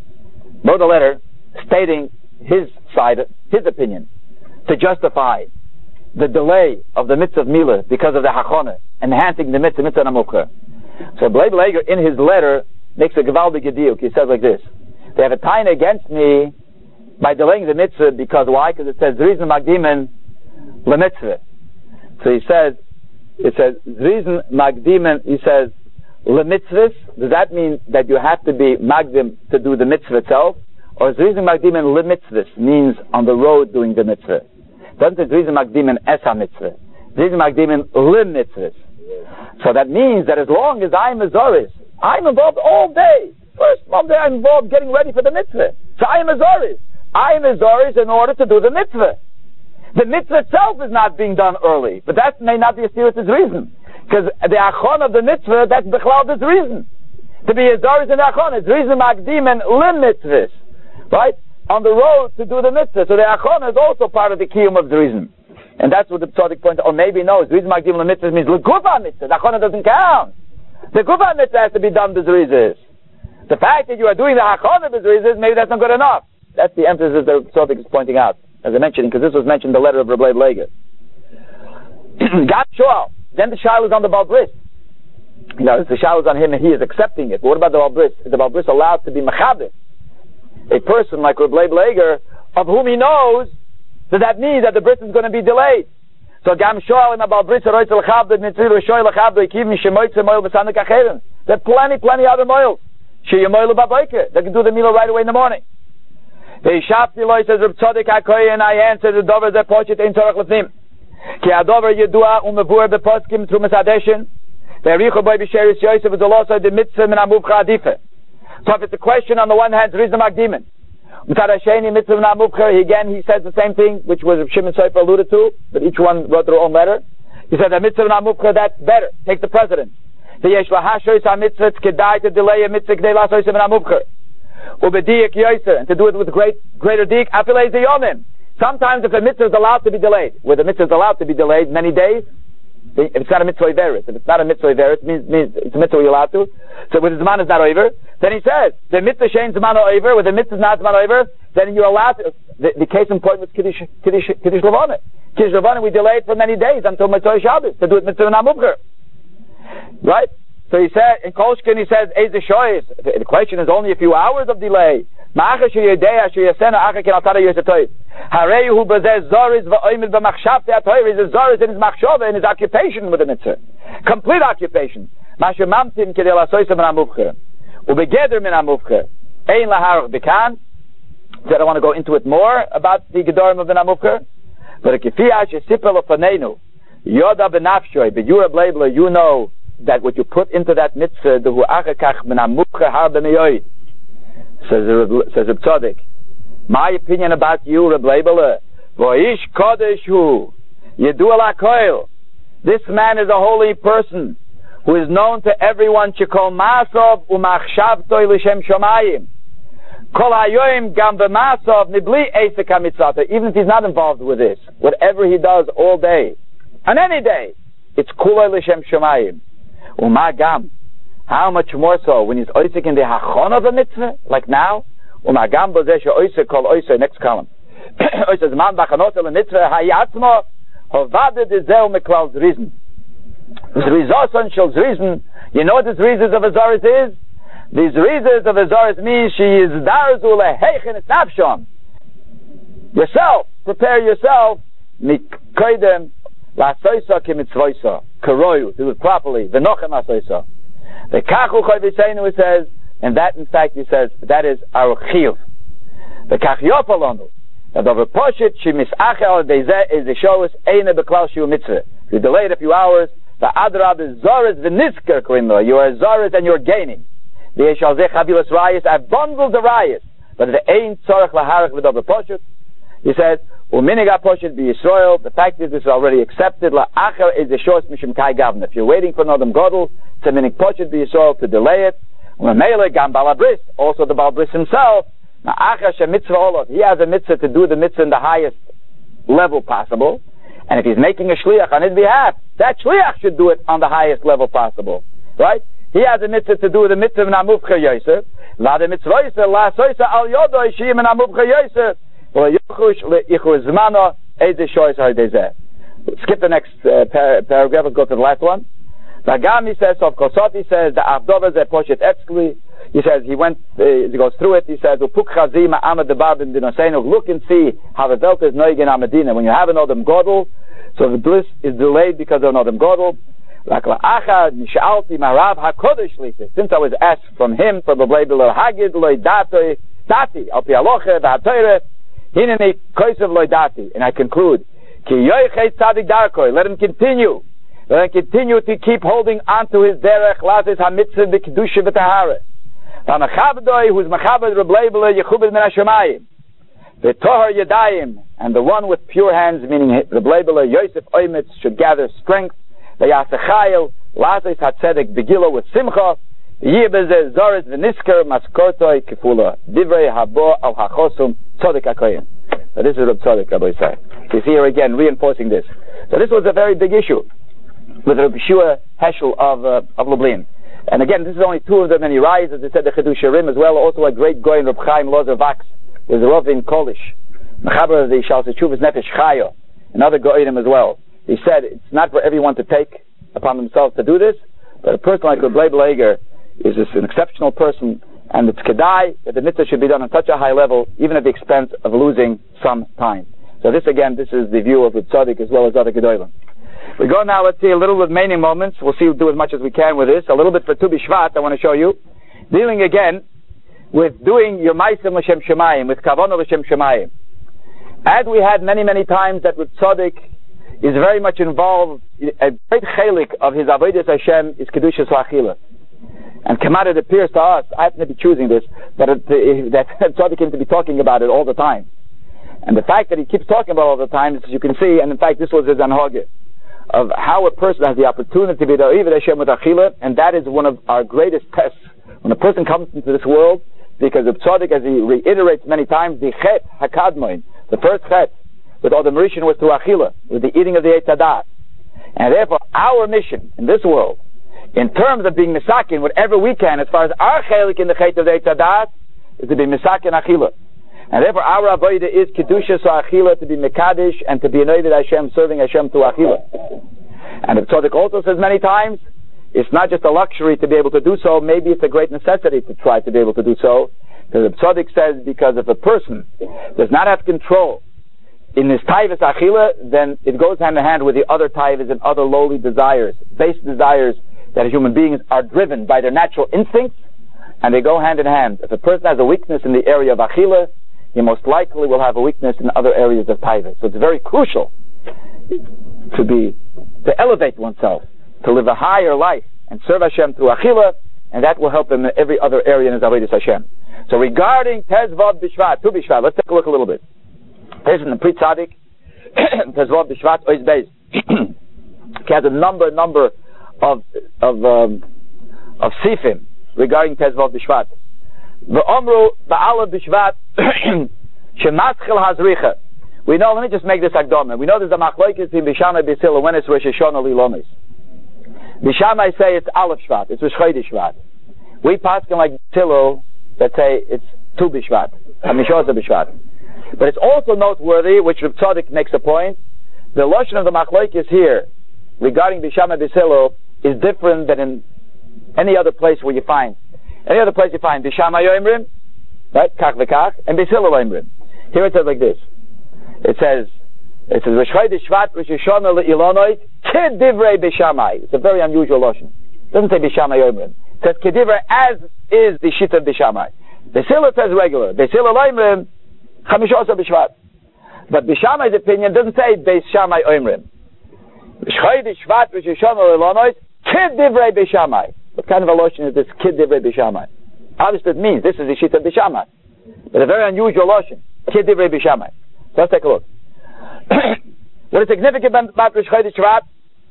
stating his side, his opinion, to justify the delay of the mitzvah of Milah because of the hachonah, enhancing the mitzvah namukha. So Blei Blager in his letter makes a gevaldig diuk. He says like this: they have a taina against me by delaying the mitzvah because why? Because it says zrizn magdimen lemitzvah. So he says, zrizn magdimen. He says lemitzvahs. Does that mean that you have to be magdim to do the mitzvah itself, or Zrizim Magdimin Le Mitzvahs means on the road doing the mitzvah. Doesn't say Zrizim Magdimin Es HaMitzvah. Zrizim Magdimin Le Mitzvahs. So that means that as long as I'm a Zoris, I'm involved all day. First Monday I'm involved getting ready for the mitzvah. So I am a Zoris. I am a Zoris in order to do the mitzvah. The mitzvah itself is not being done early, but that may not be a serious reason. Because the achon of the mitzvah, that's b'chlal this reason. To be a Zoris in the achon, it's reason Magdim and lim mitzvahs. Right? On the road to do the mitzvah. So the achon is also part of the kiyum of the reason. And that's what the tzaddik points out. Or maybe no, reason Magdim lim mitzvahs means l'gufa mitzvah. The achon doesn't count. The gufa mitzvah has to be done b'zrizis. The fact that you are doing the achon of b'zrizis, maybe that's not good enough. That's the emphasis that the tzaddik is pointing out. As I mentioned, because this was mentioned in the letter of Rabbi Leger. Got Shoal. Then the Shail is on the Baal Bris. You know, the Shail is on him and he is accepting it. But what about the Baal Bris? Is the Baal Bris allowed to be Mechabit? A person like Rabbi Leger, of whom he knows, does that mean that the bris is going to be delayed? So Gam Shoal in the Baal Bris, there are plenty other moils. They can do the meal right away in the morning. The Shafti Loi says Reb Tzaddik HaKohen, and I answer the Dover Ze Pochit Ein Tzorach Lefnim. Ki Adover Yedua Umevur Beposkim Trumas Hadeshin. Ve'erichu Boi B'Sheris Yosef is also the Mitzvah Min HaMuvcha Adife. So if it's a question on the one hand, Rizna Magdimin. Mitzad Hasheni Mitzvah Min HaMuvcha, again he says the same thing, which was Shimon Sofer alluded to, but each one wrote their own letter. He said that Mitzvah Min HaMuvcha, that's better. Take the precedence. The Yesh Lahashois HaMitzvah Tzkedai to delay a Mitzvah K'dei Lasois Min HaMuvcha. Ubediyik yoiser, and to do it with greater dik, afilei ziyomim. Sometimes if a mitzvah is allowed to be delayed, where the mitzvah is allowed to be delayed many days, if it's not a mitzvah iveris, if it's not a mitzvah iveris, it means it's a mitzvah you're allowed to. So when the zman is not over, then he says, the mitzvah shein zman over, when the mitzvah is not zman over, then you're allowed to, the case in point was Kiddush Levana. Kiddush Levana we delayed for many days until Mitzvah Shabbos, to do it mitzvah namubcher. Right? So he said, in Kolshkin he says, the question is only a few hours of delay. He's a Zoris in his machshava, in his occupation with the mitzvah. Complete occupation. I don't want to go into it more about the Gedorim of the Namuvcher. But you know that what you put into that mitzvah, says Reb Tzaddik, my opinion about you, Reb Leibele, this man is a holy person who is known to everyone, even if he's not involved with this, whatever he does all day, on any day, it's kulay l'shem shomayim. Umagam, how much more so when he's oisik in the hachon of a mitzvah, like now? Umagam bozeh she'oisik kol oisik, next column. Oisik zman b'chanot el mitzvah hayatzmo hovade dezeu meklal zrizn. Zrizoson shel zrizn. You know what the zrizes of a zoris is? The zrizes of a zoris means she is darzu leheichen esnafshon. Yourself, prepare yourself. Mikoidem la'soisa kimitzvoisa. Karoyu, do it properly. V'nochem la'soisa. The kachu chayv'seinu, it says, and that in fact he says, that is our chiyuv. The kach yopalonu. That over poshit, she mis'ache al deizeh is the showus eine beklal shiu mitzvah. You delayed a few hours, the adrab is zoris v'nisker krimla. You are zoris and you're gaining. The yeshal zeh chavilas rayas, I've bundled the rayas, but the ein tzorach laharach v'dover poshit. He says, Uminiga poshit be Yisrael. The fact is, this is already accepted. La'achar is the shos mishum kai gavna. If you're waiting for another godel, it's a minig poshit be Yisrael to delay it. Umamele gam balabris, also the balabris himself. Na'achar she mitzvah olot. He has a mitzvah to do the mitzvah in the highest level possible. And if he's making a shliach on his behalf, that shliach should do it on the highest level possible. Right? He has a mitzvah to do the mitzvah in Amuvcha Yosef. La de mitzvah Yosef, la soisa al yodo, shiyim in Amuvcha Yosef. Skip the next paragraph. Let's go to the last one. Nagami says, of Kosoti says, the Avdova ze poshet etskli. He says, he goes through it. He says, look and see how the Welt is noig in Amadina. When you have an Odom Godel, so the bliss is delayed because of an Odom Godel. Since I was asked from him, from the Blabel Hagid, Loi Datoi, Dati, al pi halacha v'hatoyre, hineni koisav loy dati. And I conclude, ki yoichet tzadik darkoi, let him continue to keep holding on to his derech, lazis ha-mitzvah v'kedusha v'tahara. V'amachabdoi, who's machabed Rebleibele, yechubed min ha-shamayim. V'tohar yadayim, and the one with pure hands, meaning Rebleibele, Yosef Oimitz, should gather strength. V'yasechayel, lazis ha-tzedek begilo with simcha. Yibeze zoris v'nisker maskortoi kifula. Divrei habo al hachosum tzodik hakoyin. So this is Reb Tzodik, Rabbi Yisrael. You see here again, reinforcing this. So this was a very big issue with Rabbi Shua Heschel of Lublin. And again, this is only two of them, and he rises, as I said, the Chidush Rim as well, also a great Goyen, Reb Chaim Lozer Vax, was a Rav in Kolish, Mechaber of the Shal Sechuvas Nefesh Chayo, another Goyenim as well. He said, it's not for everyone to take upon themselves to do this, but a person like Reb Leibel Eger is just an exceptional person, and it's kedai that the mitzvah should be done on such a high level, even at the expense of losing some time. So this again, this is the view of Reb Tzodik as well as other Gedolim. We go now, let's see a little remaining moments. We'll see, we'll do as much as we can with this. A little bit for Tu B'Shvat, I want to show you. Dealing again with doing your Ma'asim L'Shem Shemayim, with Kavanah L'Shem Shemayim. As we had many, many times that Reb Tzodik is very much involved, a great chelik of his Avodas Hashem is Kedushas V'Achila. And Kamad, it appears to us, I happen to be choosing this, but that Tzodik came to be talking about it all the time. And the fact that he keeps talking about it all the time, as you can see, and in fact this was his anhage, of how a person has the opportunity to be Da'iv Hashem with Achila, and that is one of our greatest tests. When a person comes into this world, because of Tzodik, as he reiterates many times, the Chet HaKadmoin, the first Chet, with all the Mauritian was through Achila, with the eating of the Eitz Hadat. And therefore, our mission in this world, in terms of being misakin, whatever we can, as far as our chelik in the Chet of the Eitz Hadat, is to be misakin Achila. And therefore, our avodah is kedusha so achila, to be mekadesh and to be anointed Hashem, serving Hashem through achila. And the Tzodik also says many times, it's not just a luxury to be able to do so. Maybe it's a great necessity to try to be able to do so. Because the Tzodik says, because if a person does not have control in his taivas achila, then it goes hand in hand with the other taivas and other lowly desires, base desires that human beings are driven by their natural instincts, and they go hand in hand. If a person has a weakness in the area of achila, he most likely will have a weakness in other areas of taiva. So it's very crucial to elevate oneself, to live a higher life and serve Hashem through achila, and that will help him in every other area in his avodas Hashem. So regarding Tezvav B'Shvat, Tu B'Shvat, let's take a look a little bit. Here's in the Pri Tzadik, Tezvav B'Shvat Oiz Beis. He has a number of sifim regarding Tezvav B'Shvat. V'omru ba'ala b'shvat shematchil hazricha. We know, let me just make this akdama. We know there's a machlokes in Bishamai B'Sila when it's Rosh Hashanah Lilomis. Bishamai say it's Aleph Shvat, it's Rosh Chodesh Shvat. We paskin like B'Silo that say it's Tu B'Shvat, Hamishos B'Shvat. But it's also noteworthy, which Reb Tzodik makes a point, the lashon of the machlokes here regarding Bishamai B'Silo is different than in any other place where you find. Any other place you find B'Shamai Yoimrim, right? Kach v'kach, and B'Silo Yoimrim. Here it says like this. It says Rosh Chodesh Shvat Rosh Hashanah Le'ilonoit Kedivrei B'Shamai. It's a very unusual lashon. It doesn't say B'Shamai Yoimrim. It says Kedivrei as is the shita of B'Shamai. B'Silo says regular. B'Silo Yoimrim Chamishosa B'Shvat. But B'Shamai's opinion doesn't say B'Shamai Yoimrim. Rosh Chodesh Shvat Rosh Hashanah Le'ilonoit Kedivrei B'Shamai. What kind of a lotion is this Kid Divrei B'Shamai? Obviously it means this is the Shita B'Shamai. But a very unusual lotion. Kid Divrei B'Shamai. So let's take a look. What is significant about Rosh Chodesh Shvat?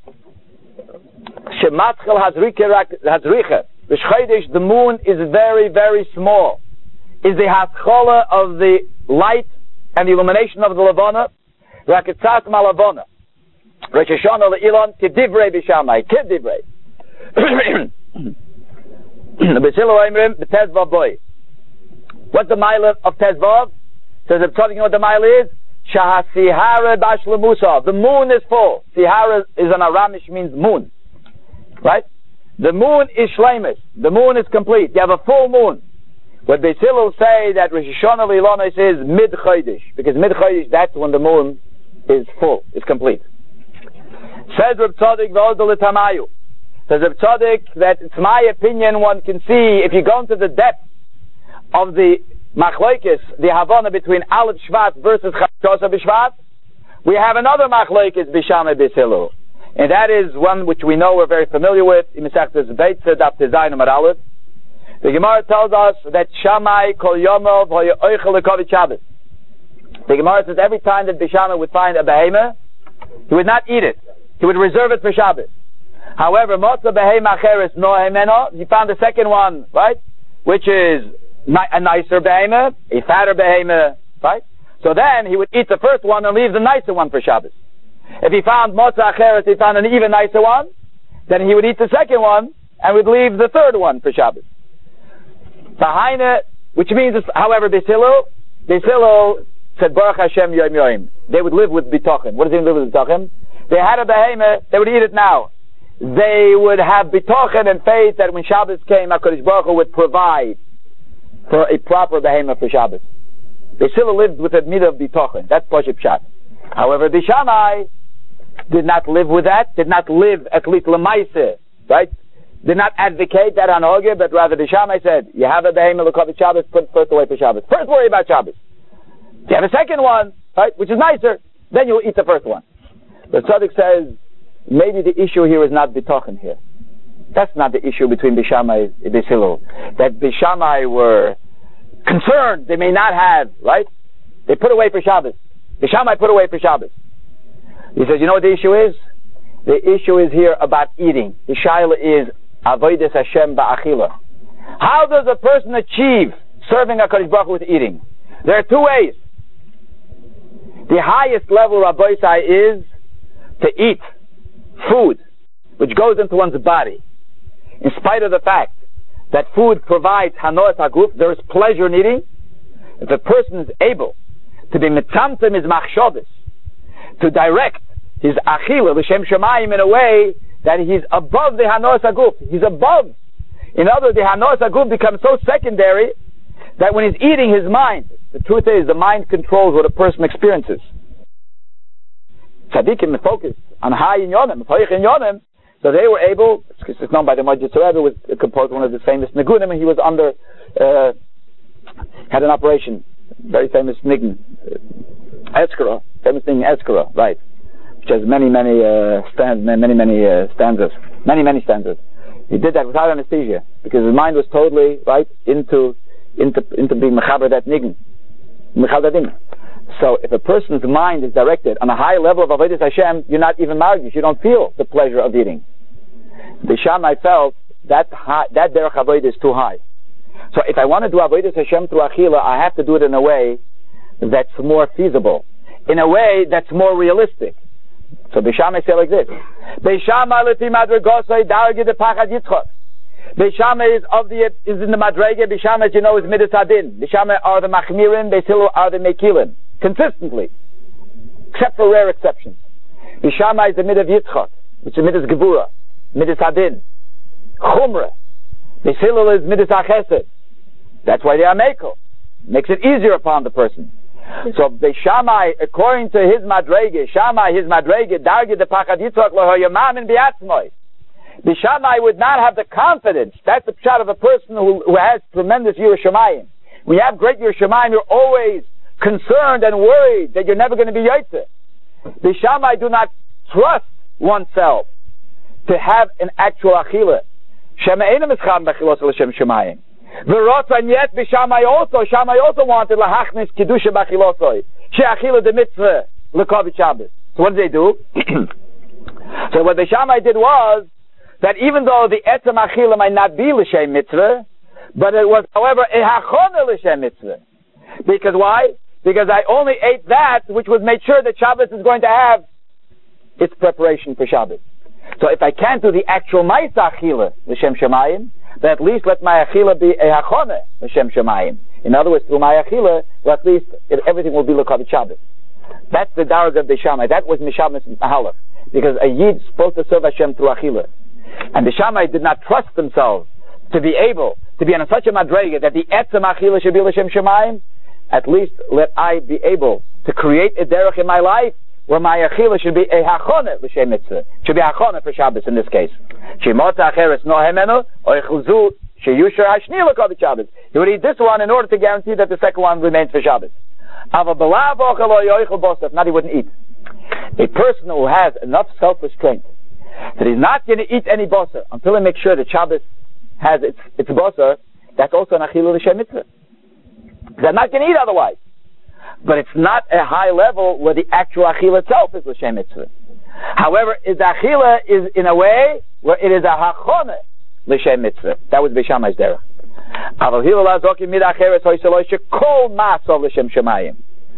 Shematchel Hazricha. Rosh Chodesh, the moon is very, very small. Is the Haskola of the light and the illumination of the Levana. Raketzat Malavana. Rosh Hashanah Le'ilon Kid Divrei B'Shamai. Kid Divrei. What's the mile of Tezvav? Says if talking what the mile is, Shahasihara Bashlemusa. The moon is full. Sihara is an Aramish, means moon. Right? The moon is Shleimus. The moon is complete. You have a full moon. What Beis Hillel say that Rosh Hashanah Lilonis is mid Chodesh, because mid Chodesh that's when the moon is full, is complete. Says Reb Tzodik V'Odol Tamayu. Says Reb Tzodik that it's my opinion one can see if you go into the depth of the Machlokes, the Havana between Aleph Shvat versus Chashosa B'Shvat, we have another Machlokes B'Shamai B'Hillel. And that is one which we know we're very familiar with. In Masechtas Beitza, Daf Tezayin Amud Aleph. The Gemara tells us that Shammai Kol Yomov Hoya Oichel L'Kovit Shabbos. The Gemara says every time that B'Shamai would find a behemah, he would not eat it. He would reserve it for Shabbos. However, Motza Behemah Acheres Noah Hemeno, he found the second one, right? Which is a nicer behemah, a fatter behemah, right? So then he would eat the first one and leave the nicer one for Shabbos. If he found Motza Acheres, he found an even nicer one, then he would eat the second one and would leave the third one for Shabbos. Tahaina, which means, however, Beis Hillel said, Baruch Hashem Yom Yom. They would live with Bitochen. What does he live with Bitochen? They had a behemoth, they would eat it now. They would have Bitochen and faith that when Shabbos came, HaKadosh Baruch Hu would provide for a proper behemoth for Shabbos. Beis Hillel lived with a midah of Bitochen. That's Poshet Pshat. However, Beis Shammai did not live with that, did not live at least Lemaise, right? Did not advocate that on Ogeh, but rather Beis Shammai said, you have a behemoth L'Kovit Shabbos, put it first away for Shabbos. First worry about Shabbos. If you have a second one, right, which is nicer, then you'll eat the first one. The Tzaddik says, maybe the issue here is not Bitochen here. That's not the issue between Beis Shammai and Beis Hillel. That Beis Shammai were concerned they may not have, right? They put away for Shabbos. Beis Shammai put away for Shabbos. He says, you know what the issue is? The issue is here about eating. The shaila is Avodas Hashem ba'achila. How does a person achieve serving HaKadosh Baruch Hu with eating? There are two ways. The highest level, Rabbi Isai, is to eat food which goes into one's body. In spite of the fact that food provides hanoat haguf, there is pleasure in eating. If a person is able to be mitzamtem his machshavos, to direct his achila, l'shem shemayim, in a way that he's above the hanoat haguf, he's above. In other words, the hanoat haguf becomes so secondary that when he's eating, his mind, the truth is, the mind controls what a person experiences. Tzaddikim focused on high in Yonim, so they were able, it's known by the Modzitz Rebbe, was composed one of the famous Nigunim, and he was under, had an operation, very famous Nign, Eskara, famous thing Eskara, right, which has many stanzas. He did that without anesthesia, because his mind was totally, right, into being mechaber that Nign. So if a person's mind is directed on a high level of Avodas Hashem, you're not even margish. You don't feel the pleasure of eating. The Shammai felt that derech avodah is too high. So if I want to do Avodas Hashem through Achila, I have to do it in a way that's more feasible, in a way that's more realistic. So the Shammai say like this: Beis Shammai lefi madregosai darge de pachad yitzchak. Beis Shammai is in the madrege. Beis Shammai, as you know, is midas hadin. Beis Shammai are the machmirin. Beis Hillel are the mekilin. Consistently, except for rare exceptions. Beis Shammai is the midah of yitzchak, which is midas gevura, midas hadin, chumra. Beis Hillel is midas achesed. That's why they are mekel. Makes it easier upon the person. So Beis Shammai, according to his madrege, darge de pachad yitzchak lohoyamamin biatzmoi. Beis Shammai would not have the confidence. That's the pshat of a person who has tremendous Yiras Shamayim. When you have great Yiras Shamayim, you're always concerned and worried that you're never going to be Yaitse. Beis Shammai do not trust oneself to have an actual Achila. Shema einam escham b'achilos l'shem Shamayim. And yet Shammai also wanted lahachnis kedusha b'achilosoi. She'achila de mitzvah l'kovit Shabbos. So what did they do? So what Beis Shammai did was that even though the etzem achila might not be l'shem mitzvah, but it was, however, a hachona l'shem mitzvah. Because why? Because I only ate that which was made sure that Shabbos is going to have its preparation for Shabbos. So if I can't do the actual ma'isa achila l'shem shemayim, then at least let my achila be a hachona l'shem shemayim. In other words, through my achila, well, at least everything will be l'kovit Shabbos. That's the darag of Beis Shammai. That was mishamis mahalach. Because a yid is supposed to serve Hashem through achila. And the Shammai did not trust themselves to be able to be on such a madrega that the etzem achila should be l'shem shemayim. At least let I be able to create a derech in my life where my achila should be a hachona l'shem mitzvah. Should be hachona for Shabbos in this case. Shemota acheres no hemenu or echulzu Sheyusher Hashni L'Kol Shabbos. He would eat this one in order to guarantee that the second one remains for Shabbos. Not he wouldn't eat. A person who has enough self-restraint that he's not going to eat any basar until he makes sure that Shabbos has its basar, that's also an achilu l'shem mitzvah. They're not going to eat otherwise. But it's not a high level where the actual achila itself is l'shem mitzvah. However, the achila is in a way where it is a hachone l'shem mitzvah. That was Beishamai's derech. Aval hilal azokim mid acheres hoyseloi shekol maso l'shem shemayim.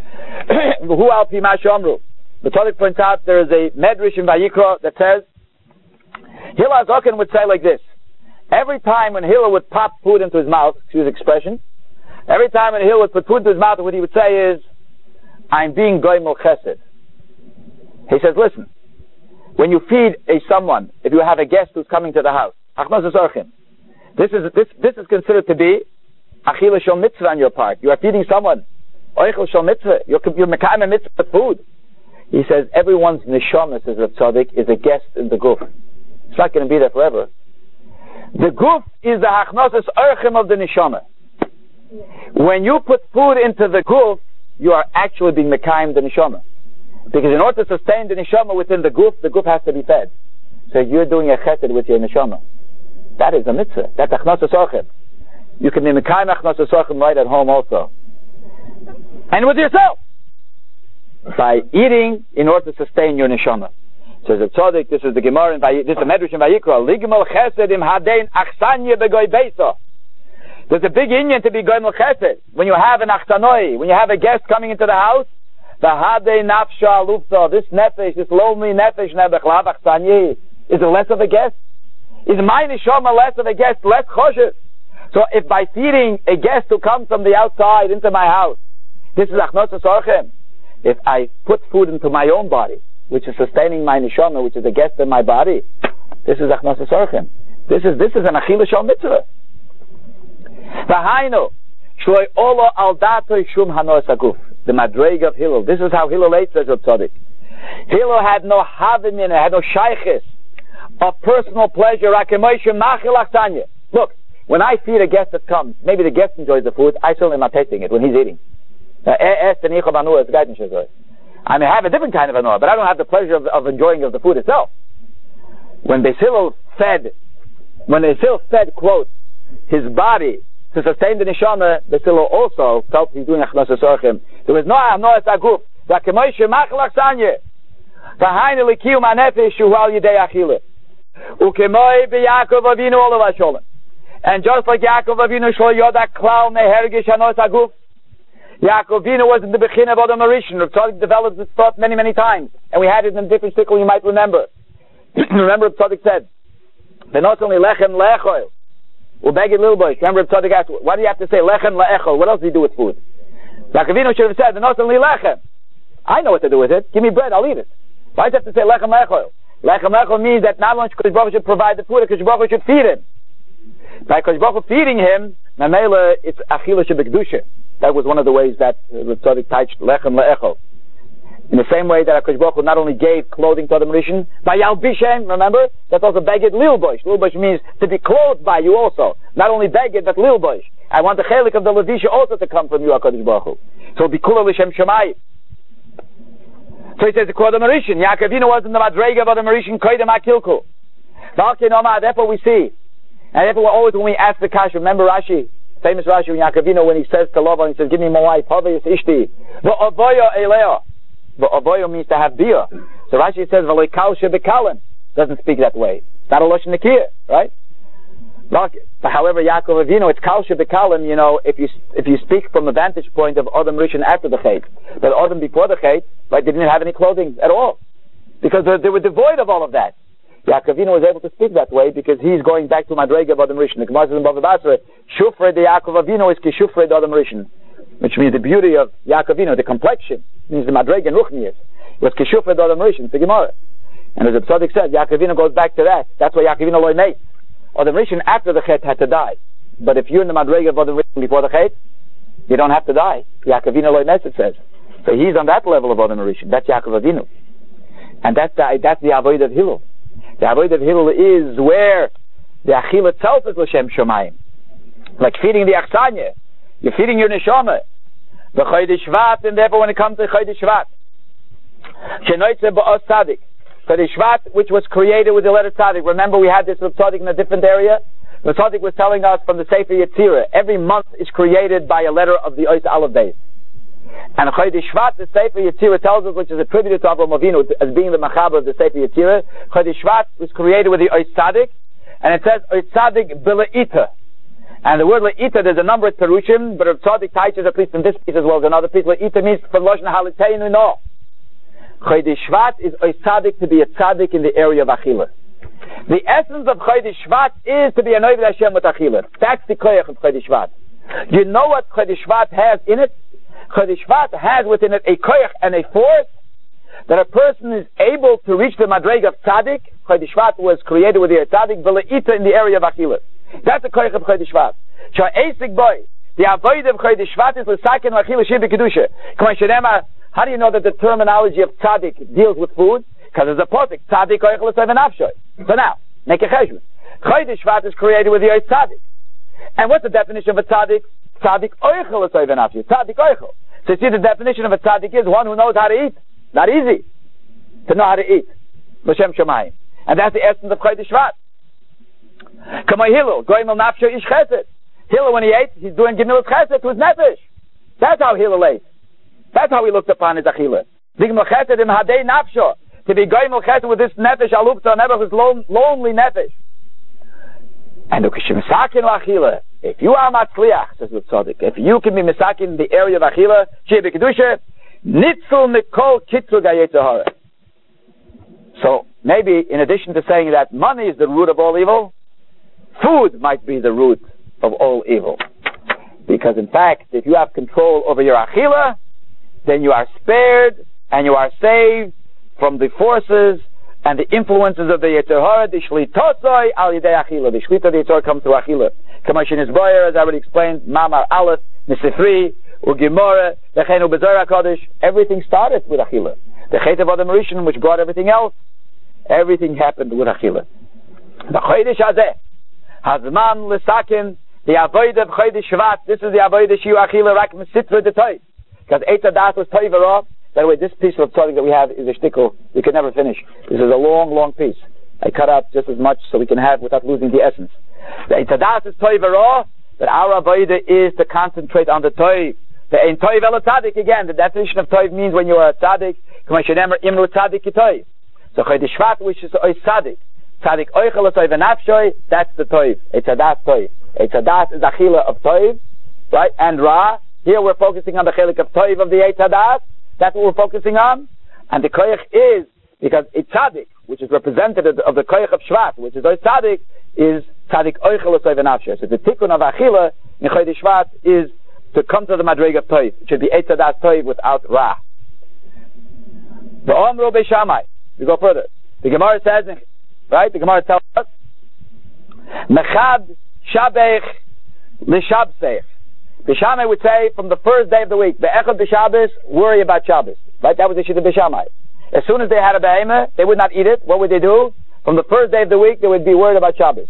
Who al pi ma shomru. The Tzaddik points out there is a medrash in Vayikra that says Hillel Azokin would say like this: every time when Hillel would pop food into his mouth, excuse the expression, every time when Hillel would put food into his mouth, what he would say is, "I'm being goymel chesed." He says, "Listen, when you feed someone, if you have a guest who's coming to the house, this is considered to be achila shel mitzvah on your part. You are feeding someone oichel shel mitzvah. You're mekayim mitzvah food." He says everyone's neshama, says Rav Tzaddik, is a guest in the guf. It's not going to be there forever. The guf is the hachnosis erchim of the neshama. When you put food into the guf, you are actually being mekayim the neshama. Because in order to sustain the neshama within the guf has to be fed. So you're doing a chesed with your neshama. That is a mitzvah. That's hachnosis erchim. You can be mekayim hachnosis erchim right at home also. And with yourself. By eating in order to sustain your neshama. Says the Tzaddik, this is the Gemara, this is the Medrash in Vayikra. Ligmal chesed im hadein achsanya begoy beisa. There's a big inyan to be goymel chesed. When you have an achsanoi, when you have a guest coming into the house, the hadein nafsha lufta, this nefesh, this lonely nefesh nebechlav achsanya, is it less of a guest? Is my neshama less of a guest, less choshev? So if by feeding a guest who comes from the outside into my house, this is achnosos orchem. If I put food into my own body, which is sustaining my neshama, which is a guest in my body, this is achnosos orchem. This is an achila shel mitzvah. V'hainu shloi olo al datoi shum hanos aguf. The madrega of Hillel. This is how Hillel ate, says Rav Tzaddik. Hillel had no havim in it, had no shayches of personal pleasure. Look, when I feed a guest that comes, maybe the guest enjoys the food. I certainly am not tasting it when he's eating. I may have a different kind of anor, but I don't have the pleasure of enjoying of the food itself. When Beis Hillel fed, quote, his body to sustain the neshama, Beis Hillel also felt he's doing achnosos orchem. There was no achnosos aguf. V'kemoishe machal achsanye. V'hainu likiyum hanefesh shu al yidei achila. Ukemoi b'Yaakov Avinu olav hasholem. And just like Yaakov Avinu shlo yodak klal mehergish hanos aguf, Yaakov Avinu was in the Bechin of Adam Arishan. Rav Tzaddik developed this thought many, many times. And we had it in a different sickle, you might remember. Remember Rav Tzaddik said, not only lechem le'echol, ubeged lilboish. Remember Rav Tzaddik asked, why do you have to say lechem le'echol? What else do you do with food? Yaakov Avinu should have said, not only lechem. I know what to do with it. Give me bread, I'll eat it. Why does you have to say lechem le'echol? Lechem le'echol means that not only should Kodesh Baruch Hu should provide the food, Kodesh Baruch Hu should feed him. By Kodesh Baruch Hu feeding him, Mamela, it's achila shebekdusha. That was one of the ways that Rav Tzaddik touched lechem le'echol. In the same way that HaKadosh Baruch Hu not only gave clothing to Adam Rishon, by Yalbishem, remember? That's also beged lilbosh. Lilbosh means to be clothed by you also. Not only beged, but lilbosh. I want the chelik of the Levisha also to come from you, HaKadosh Baruch Hu. So be kula l'shem shemayim. So he says, the Adam Rishon, Yaakov Avinu was in the madrega of Adam Rishon, koydem hakilku. Therefore we see, and therefore always when we ask the kasha, remember Rashi, famous Rashi when Yaakov Avinu, when he says to Lavan, he says, give me my wife, Havayis Ishti. V'avoyo eleo. V'avoyo means to have beer. So Rashi says, v'loikal shebekalim. Doesn't speak that way. It's not a Lashon Nekiyah, right? But however, Yaakov Avinu, it's kal shebekalim, if you speak from the vantage point of Adam Rishon after the Chet. But Adam before the Chet, right, they didn't have any clothing at all. Because they were devoid of all of that. Yaakov Avinu was able to speak that way because he's going back to Madrega of Adam Rishon. The Gemara says in Bava Basra, Shufre de Yaakov Avinu is Kishufre de Adam Rishon, which means the beauty of Yaakov Avinu, the complexion, means the Madrega and Ruchnius. It was Kishufre de Adam Rishon, it's the Gemara. And as the Tzaddik said, Yaakov Avinu goes back to that. That's why Yaakov Avinu loy mate. Adam Rishon after the Chet had to die. But if you're in the Madrega of Adam Rishon before the Chet, you don't have to die. Yaakov Avinu loy mate, it says. So he's on that level of Adam Rishon. That's Yaakov Avinu. And that's the Avodah of Hillel. The Avodah of Hillel is where the Achil itself is L'Shem Shomayim. like feeding the achsanya. You're feeding your neshama. The Chodesh Shvat, and therefore when it comes to Chodesh Shvat, Shenoitze ba'os Tzadik. Chodesh Shvat, which was created with the letter Tzadik. Remember, we had this with Tzadik in a different area. The Tzadik was telling us from the Sefer Yetzirah, every month is created by a letter of the Ois Aleph Beis. And Chodesh Shvat, the Sefer Yetzirah tells us, which is attributed to Avraham Avinu as being the Machaber of the Sefer Yetzirah, Chodesh Shvat was created with the Ois Tzadik, and it says Ois Tzadik Bila'ita. And the word La'ita, there's a number of Perushim, but if Tzadik teaches, at least in this piece as well as another piece, La'ita means from Lashon Haliteinu no. Chodesh Shvat is Ois Tzadik, to be a Tzadik in the area of Achila. The essence of Chodesh Shvat is to be an Oved Hashem with Achila. That's the koyach of Chodesh Shvat. You know what Chodesh Shvat has in it? Chodesh Shvat has within it a koyach and a force that a person is able to reach the madrega of Tzadik. Chodesh Shvat was created with the Tzadik, V'le'ita in the area of Achila. That's the koyach of Chodesh Shvat. Sha'esik boy, the avoid of Chodesh Shvat is l'saken v'achila shiv b'kedusha. How do you know that the terminology of Tzadik deals with food? Because there's a posik, Tzadik oichel l'soy v'nafshoy. So now, make a cheshbon. Chodesh Shvat is created with the Ois Tzadik. And what's the definition of a Tzadik? Tzadik oichel l'soy v'nafshoy. Tzadik oichel. So you see, the definition of a Tzadik is one who knows how to eat. Not easy to know how to eat. L'shem Shemayim. And that's the essence of Chodesh Shvat. Kamay Hillel, goyim al-nafshoy ish chesed. Hillel, when he ate, he's doing gemilas chesed to his nefesh. That's how Hillel ate. That's how he looked upon his achila. Digmal chesed im hadei nafsho. To be goyim al-chesed with this nefesh alupta, never his lonely nefesh. And ukishimisakin l'achila. If you are matzliach, says the Tzaddik, if you can be misakin in the area of achila, shir b'kedusha, nitzul mikol kitzu gayetzahara. So maybe in addition to saying that money is the root of all evil, food might be the root of all evil. Because in fact, if you have control over your achila, then you are spared and you are saved from the forces and the influences of the Yetzer Hara. The shlitosoi al yidei achila. The shlita of the Yetzer Hara comes through achila. Kamashin is boyer, as I already explained, Mamar Aleph, Nisifri, Ugimora, Lechenu Bezorah Kodesh. Everything started with achila. The Chet of Adam Rishon, which brought everything else, everything happened with achila. The Chodesh Hazeh, Hazman L'Sakin, the Avodah of Chodesh Shvat. This is the Avodah Shiu Achila Rak Mesitra D'Toy. Because Eitz Hadas was Toy V'Ra. By the way, this piece of Tzadik that we have is a shtickle. We could never finish. This is a long, long piece. I cut out just as much so we can have without losing the essence. The Eitz Hadas is Toy V'Ra, but our Avodah is to concentrate on the Toy. The Ein Toy V'Ela Tzadik, again, the definition of Toy means when you are a Tzadik, K'may Shenemer Imru Tzadik K'Toy. So Chodesh Shvat, which is Ois Tzadik. Tzadik Oichel L'Toy V'Nafshoy, that's the Toy. Eitz Hadas Toy. Eitz Hadas is Achila of Toy, right? And Ra. Here we're focusing on the chelik of Toiv of the Eitz Hadas. That's what we're focusing on. And the koyach is, because a tzaddik, which is representative of the koyach of Shvat, which is Ois Tzadik, is Tzadik Oichel L'Toy V'Nafshoy. So the tikkun of Achila in Chodesh Shvat is to come to the madrega of Toiv. It should be Eitz Hadas Toiv without Ra. The Omru Beishamai. We go further. The Gemara says, right? The Gemara tells us, Mechad Shabech L'Shabsech. Bishamai would say from the first day of the week, Be'echad B'Shabbos, worry about Shabbos. Right? That was the Shita Bishamai. As soon as they had a be'emah, they would not eat it. What would they do? From the first day of the week, they would be worried about Shabbos.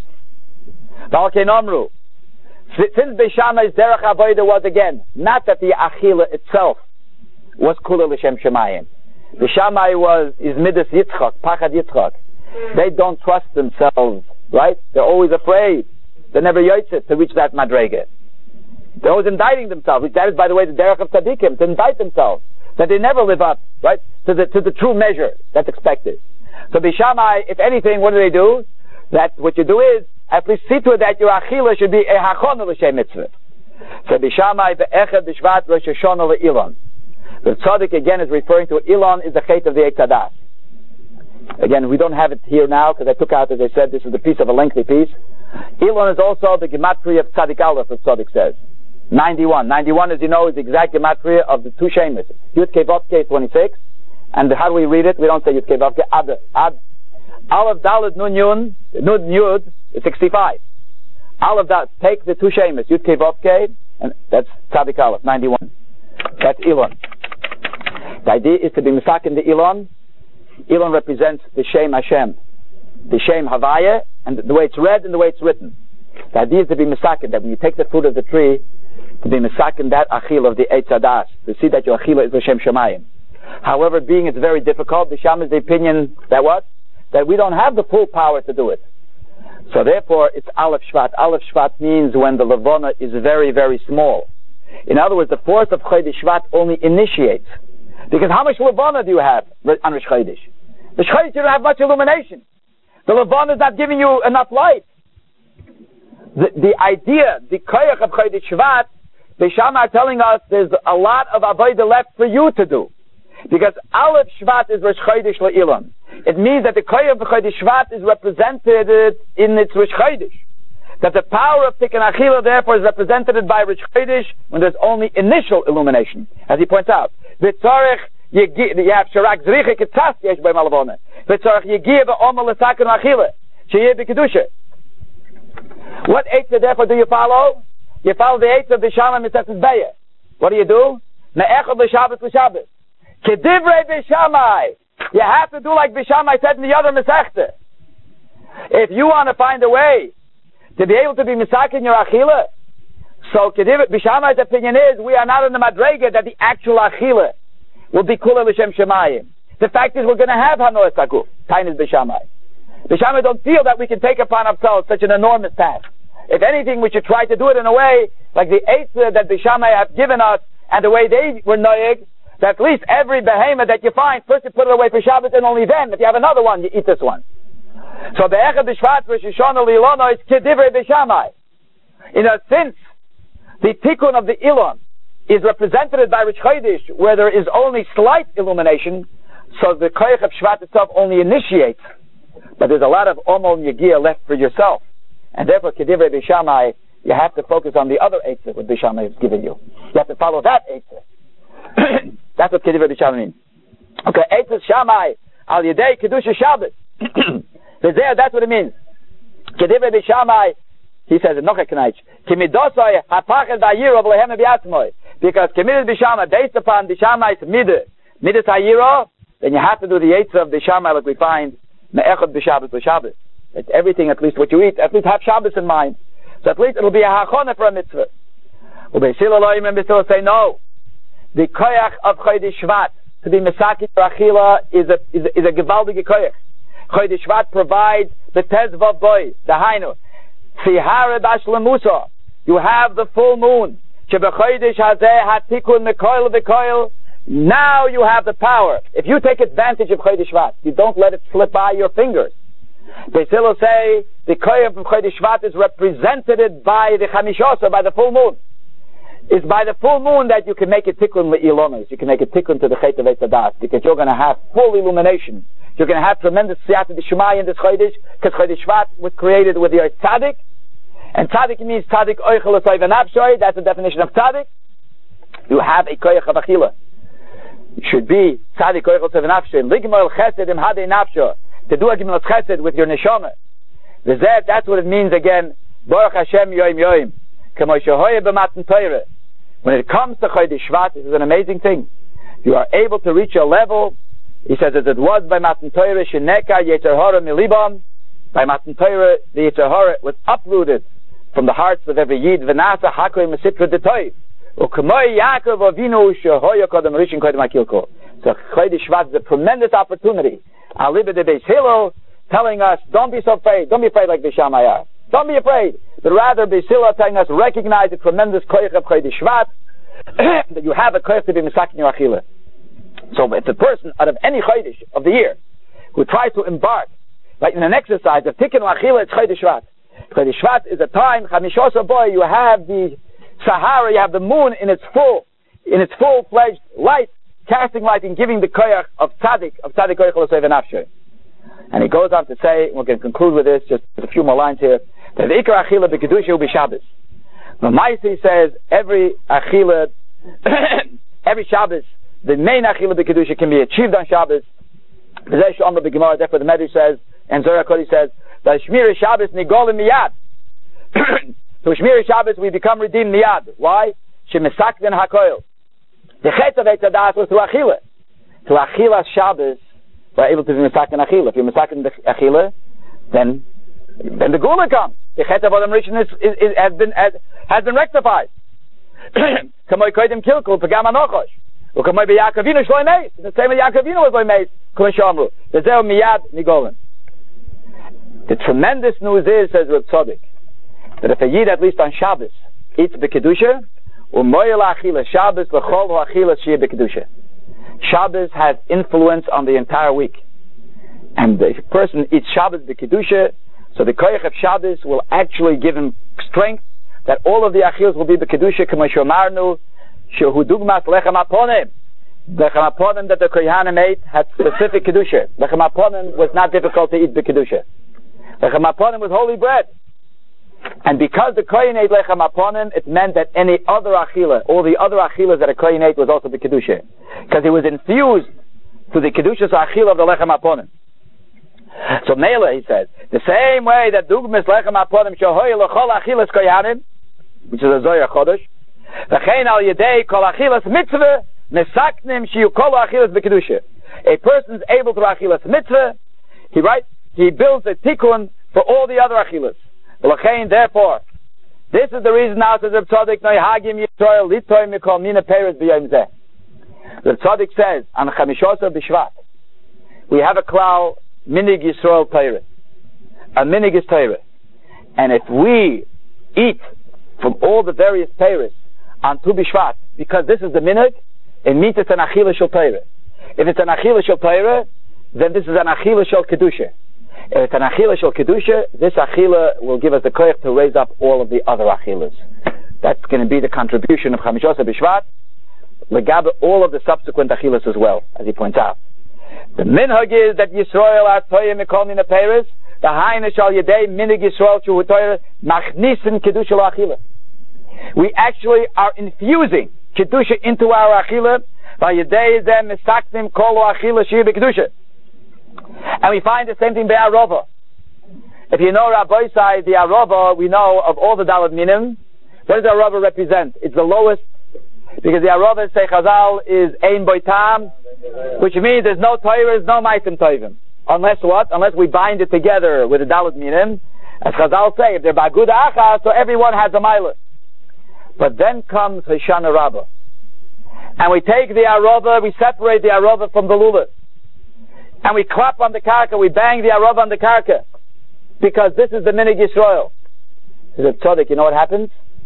Since Bishamai's Derech Avodah was again, not that the Achila itself was Kula L'Shem Shemayim. Bishamai is Midas Yitzchak, Pachad Yitzchak. They don't trust themselves, right? They're always afraid. They never yotzit to reach that madrega. They're always indicting themselves. That is, by the way, the derech of tzaddikim, to indict themselves, that they never live up, right, to the true measure that's expected. So Bishamai, if anything, what do? That what you do is at least see to it that your achila should be a hachonu l'shem mitzvah. So Bishamai be'echad b'shvat Rosh Hashanah le'ilon. The tzaddik again is referring to Ilon is the chet of the Eitz Hadas. Again, we don't have it here now because I took out, as I said, this is the piece of a lengthy piece. Ilon is also the gematria of Tzadik Aleph, as Tzadik says. 91. 91, as you know, is the exact gematria of the two shemis. Yud Kei Vav Kei 26. And how do we read it? We don't say Yud Kei Vav Kei. Ad. Aleph Dalet Nun Yud is 65. Aleph Dalet, take the two shemis, Yud Kei Vav Kei, and that's Tzadik Aleph, 91. That's Ilon. The idea is to be misakin the Ilon. Ilon represents the Shem Hashem, the Shem Havaya, and the way it's read and the way it's written. The idea is to be misakin, that when you take the fruit of the tree, to be misakin that achila of the Eitz Hadas, to see that your achila is l'shem shamayim. However, being it's very difficult, the Sham is the opinion that what? That we don't have the full power to do it. So therefore, it's Aleph Shvat. Aleph Shvat means when the Levana is very, very small. In other words, the force of Chodesh Shvat only initiates. Because how much Levana do you have on Rosh Chodesh? Rosh Chodesh, you don't have much illumination. The Levana is not giving you enough light. The idea, the koyach of Chodesh Shvat, the Sham are telling us there's a lot of avodah left for you to do. Because Aleph Shvat is Rosh Chodesh Le'ilam. It means that the koyach of Chodesh Shvat is represented in its Rosh Chodesh. That the power of Tikkun Achila therefore is represented by Rosh Chodesh when there's only initial illumination. As he points out. V'tzorech you have Sharak Zricha Ketzas Yesh Bei Malavona. V'tzorech Yegiya V'omer L'Takun Achila. Sheyeh B'Kedusha. What Eitzah therefore do you follow? You follow the Eitzah of the Shalom Mitzvah Beya. What do you do? Me'echad L'Shabbos L'Shabbos. Kedivrei B'Shamai. You have to do like B'Shamai said in the other Masechta. If you want to find a way to be able to be misakin your achila, so B'Shamai's opinion is we are not in the madrega that the actual achila will be kula l'shem shemayim. The fact is we're going to have hanoas takuf. Tainis B'Shamai. B'Shamai don't feel that we can take upon ourselves such an enormous task. If anything, we should try to do it in a way like the eitzah that B'Shamai have given us and the way they were noyeg, that at least every behemoth that you find, first you put it away for Shabbos and only then, if you have another one, you eat this one. So the Echad B'Shvat Rosh Hashanah L'Ilona is Kedivrei B'Shamai. In a sense, the Tikkun of the Ilon is represented by Rosh Chodesh, where there is only slight illumination, so the Koyach of Shvat itself only initiates. But there's a lot of Omol Yegiya left for yourself. And therefore, Kedivrei B'Shamai, you have to focus on the other Eitzah that B'Shamai has given you. You have to follow that Eitzah. That's what Kedivrei B'Shamai means. Okay, Eitzah Shamai, Al Yedei Kedusha Shabbos. That's what it means. Kedivrei B'Shamai, he says in Nochek Knaich, Kimidosoi hapachel da'yiro v'lehem b'yatzmoi. Because Kemidas B'Shamai, based upon B'Shamai's midas ha'yiro, then you have to do the Eitzah of the Shamai like we find me'echad b'Shabbos b'Shabbos. It's everything, at least what you eat, at least have Shabbos in mind. So at least it'll be a hachonah for a mitzvah. Ubeishil Elohim and B'Sil say no. The koyach of Chodesh Shvat to be mesakin for achila is a gewaldige koyach. Chodesh Shvat provides the tezvav boy, the hainu. Tzihara b'ashlemusa. You have the full moon. Shebechodesh hazeh hatikun mekoil v'koil. Now you have the power. If you take advantage of Chodesh Shvat, you don't let it slip by your fingers. They still say the koyach of Chodesh Shvat is represented by the chamishosa, by the full moon. It's by the full moon that you can make a tikkun le'ilonos. You can make a tikkun to the chet of Eitz Hadas, because you're going to have full illumination. You're going to have tremendous siyata d'shmai in this chodesh, because Chodesh Shvat was created with the tzaddik, and tzaddik means tzaddik oichel l'soy v'nafshoy. That's the definition of tzaddik. You have a koyach of achila. It should be tzaddik oichel l'soy v'nafshoy. Ligmol chesed im hadei nafsho. To do a gimel chesed with your neshama. That's what it means again. Baruch Hashem yoim yoim. When it comes to Chodesh Shvat, this is an amazing thing. You are able to reach a level, he says, as it was by Matan Torah, Sheneka Yetzer Hara Milibam. By Matan Torah, the Yetzer Hara was uprooted from the hearts of every Yid. V'nasa Hakoy Mesitra D'Toiv. U'kamoy Yaakov Avinu Shehoya Kodem Rishon Kodem HaKilko. So Chodesh Shvat is a tremendous opportunity. Aliba de Beis Hillel telling us, don't be so afraid. Don't be afraid like the Shamayah. Don't be afraid, but rather Beisila telling us recognize the tremendous koyach of Chodesh Shvat that you have a koyach to be misakin your achila. So if the person out of any chodesh of the year who tries to embark like in an exercise of tikkun achila, it's Chodesh Shvat. Chodesh Shvat is a time chamishosa boy. You have the Sahara, you have the moon in its full-fledged light, casting light and giving the koyach of tzaddik koyach l'sei v'nafshoy. And he goes on to say, we're going to conclude with this, just a few more lines here. The Ikar Achila b'Kedusha will be Shabbos. The Maisi says every Achila, every Shabbos, the main Achila b'Kedusha can be achieved on Shabbos. Therefore the Medrash says, and Zohar Kodesh says, that Shmir Shabbos nigolim miyad. So Shmir Shabbos we become redeemed miyad. Why? Shemesakden hakoil. The chet of Eitz Hadas was through Achila. Through Achila Shabbos, we're able to be Mesakin Achila. If you're Mesakin Achila, then the Gula comes. The Chet of Adam Rishon has been rectified. Kamoi koidim kilkul pagam anochosh. Ukamoi be Yaakov Avinu shloi meis. The same way Yaakov Avinu was shloi meis. Kol shamru. V'zeu miyad nigolen. The tremendous news is, says Reb Tzadok, that if a Yid at least on Shabbos eats b'kedusha, u'moyel achila Shabbos l'chol ha'achila shiyeh b'kedusha. Shabbos has influence on the entire week. And the person eats Shabbos b'kedusha, so the koyach of Shabbos will actually give him strength that all of the achilas will be b'kedusha, k'mo shomarnu, shehu dugmas lechem aponim. Lechem aponim that the kohanim ate had specific kedusha. Lechem aponim was not difficult to eat b'kedusha. Lechem aponim was holy bread. And because the kohen ate lechem aponim, it meant that any other achila, all the other achilas that a kohen ate was also b'kedusha. Because it was infused to the kedusha achila of the lechem aponim. So Mela, he says, the same way that dugmas lechem aponim shohoy lechol achilas kohanim, which is a Zohar Chodesh, v'chein al yedei kol achilas mitzvah mesaknim shiyu kol achilas b'kedusha. A person is able to achilas mitzvah. He builds a tikkun for all the other achilas. V'chein, therefore, this is the reason now, says Reb Tzadok, noi hagim Yisrael litoy mikol mina peres b'yom zeh. Reb Tzadok says on Chamishosar B'Shvat, we have a klal minig Yisrael Torah. A minig is Torah, and if we eat from all the various peiros on Tu B'Shvat, because this is the minhag, it means it's an achila shel Torah. If it's an achila shel Torah, then this is an achila shel kedusha. If it's an achila shel kedusha, this achila will give us the koyach to raise up all of the other achilas. That's going to be the contribution of Chamishosar B'Shvat, legabe all of the subsequent achilas as well, as he points out. The minhag is that Yisrael are toyim mikol mina peiros, the hainish al yedei minig Yisrael shu Torah machnisin kedusha la'achila. We actually are infusing kedusha into our achila by yedei zeh misaknim kol achila shir b'kedusha. And we find the same thing by Arava. If you know Rabbi Sai, the Arava, we know of all the Daled Minim, what does the Arava represent? It's the lowest, because the Arava, say Chazal, is Ein Boitam, which means there's no Torah, no Maitim Tovim. Unless what? Unless we bind it together with the Daled Minim. As Chazal say, if they're Bagud Acha, so everyone has a Mailah. But then comes Hoshana Rabbah. And we take the Arava, we separate the Arava from the Lulav. And we clap on the karka, we bang the Arava on the karka. Because this is the Minig Yisrael. Says Tzadok, you know what happens?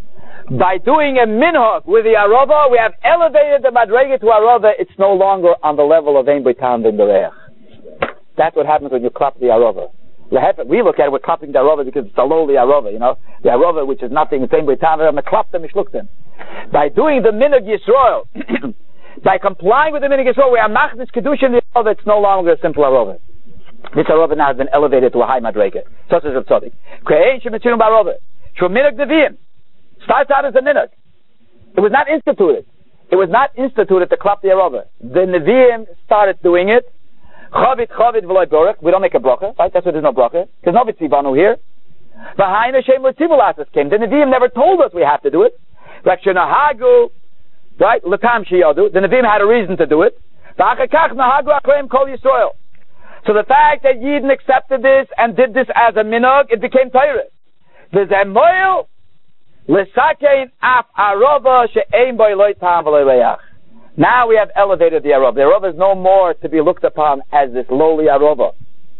By doing a minhag with the Arava, we have elevated the Madrega to Arava, it's no longer on the level of Ein Beitam Ben Bereach. That's what happens when you clap the Arava. We look at it, we're clapping the Arava because it's a lowly Arava, you know. The Arava, which is nothing, it's Ein Beitam, I'm clap them, Mishluktim. By doing the Minig Yisrael, by complying with the Minig Yisrael, we are Machdis Kedusha in the Arava, it's no longer a simple Arava. This Arava now has been elevated to a high Madrega. Such as Rav Tzadok. Kre'ein shemitzirum ba'Arava. Shul Minig Nevi'im. Starts out as a minhag. It was not instituted. It was not instituted to clap the Arava. The Nevi'im started doing it. Chavit v'loy borach. We don't make a bracha, right? That's why there's no bracha. There's no vitzivanu here. V'hainu shem l'tzivulatas came. The Nevi'im never told us we have to do it. Like shenahagu, right? L'tam sheyadu. The Nevi'im had a reason to do it. V'achakach nahagu akreim kol Yisrael. So the fact that Yidden accepted this and did this as a minhag, it became Torah. V'zemoil l'sakein af Arava she'ein boi loy tam v'loy reach. Now we have elevated the Arava. The Arava is no more to be looked upon as this lowly Arava.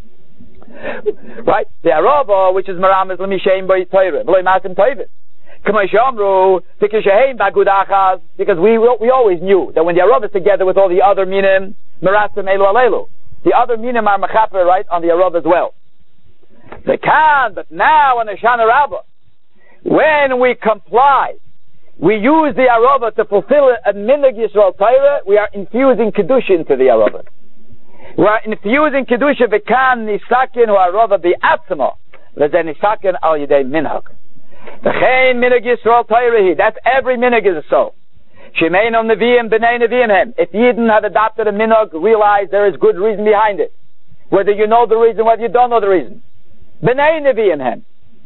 Right? The Arava, which is Maram, is l'mishein boi Torah, v'loy masim Tovim. K'may she'omru, because she'ein bagud achaz, because we always knew that when the Arava is together with all the other minim, merasim elu alelu. The other minim are mechaper, right, on the Arava as well. They can, but now on the Hoshana Rabbah, when we comply, we use the Arava to fulfill a Minig Yisrael Torah, we are infusing Kedusha into the Arava. We are infusing Kedusha v'kan nisakin hu Arava bi'atzma, v'zeh nisakin al yidei minhag. V'chein Minig Yisrael Torah, that's every Minig is so. Shemeinu Nevi'im b'nei Nevi'im hem. If Yidden have adopted a minhag, realize there is good reason behind it. Whether you know the reason, whether you don't know the reason. B'nei Nevi'im hem.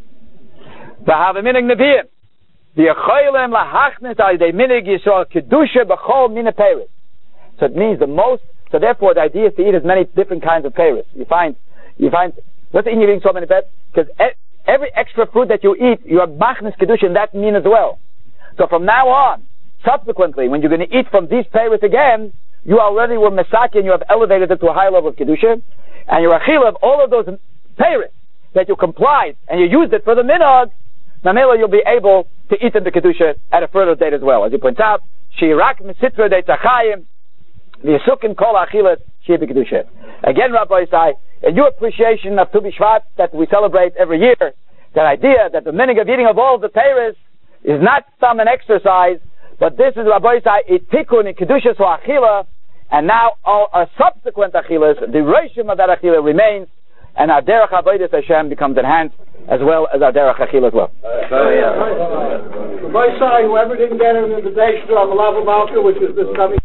V'hav a minig Nevi'im. V'yachoylem lahachnes al yidei minig Yisrael kedusha b'chol mina peiros. So it means so therefore the idea is to eat as many different kinds of peiros. You find, what's the in eating so many peiros? Because every extra food that you eat, you are machnis kedusha in that mean as well. So from now on, subsequently, when you're going to eat from these peiros again, you already were mesaki and you have elevated it to a higher level of kedusha, and your achila of all of those peiros that you complied and you used it for the minhag, mamela you'll be able to eat in the kedusha at a further date as well. As he points out, shirak misitra de tachayim, v'yisukin kol achilas shi b'kedusha. Again, Rabbi Isai, in your appreciation of Tu B'Shvat that we celebrate every year, that idea that the minhag of eating of all the peiros is not some an exercise, but this is Rabbi Isai a tikkun in kedusha so achila, and now all our subsequent achilas, the reshim of that achila remains, and our derech avodas Hashem becomes enhanced as well as our derech achila as well. Rabbi Isai, whoever didn't get an invitation to Avalav Malka, which is this coming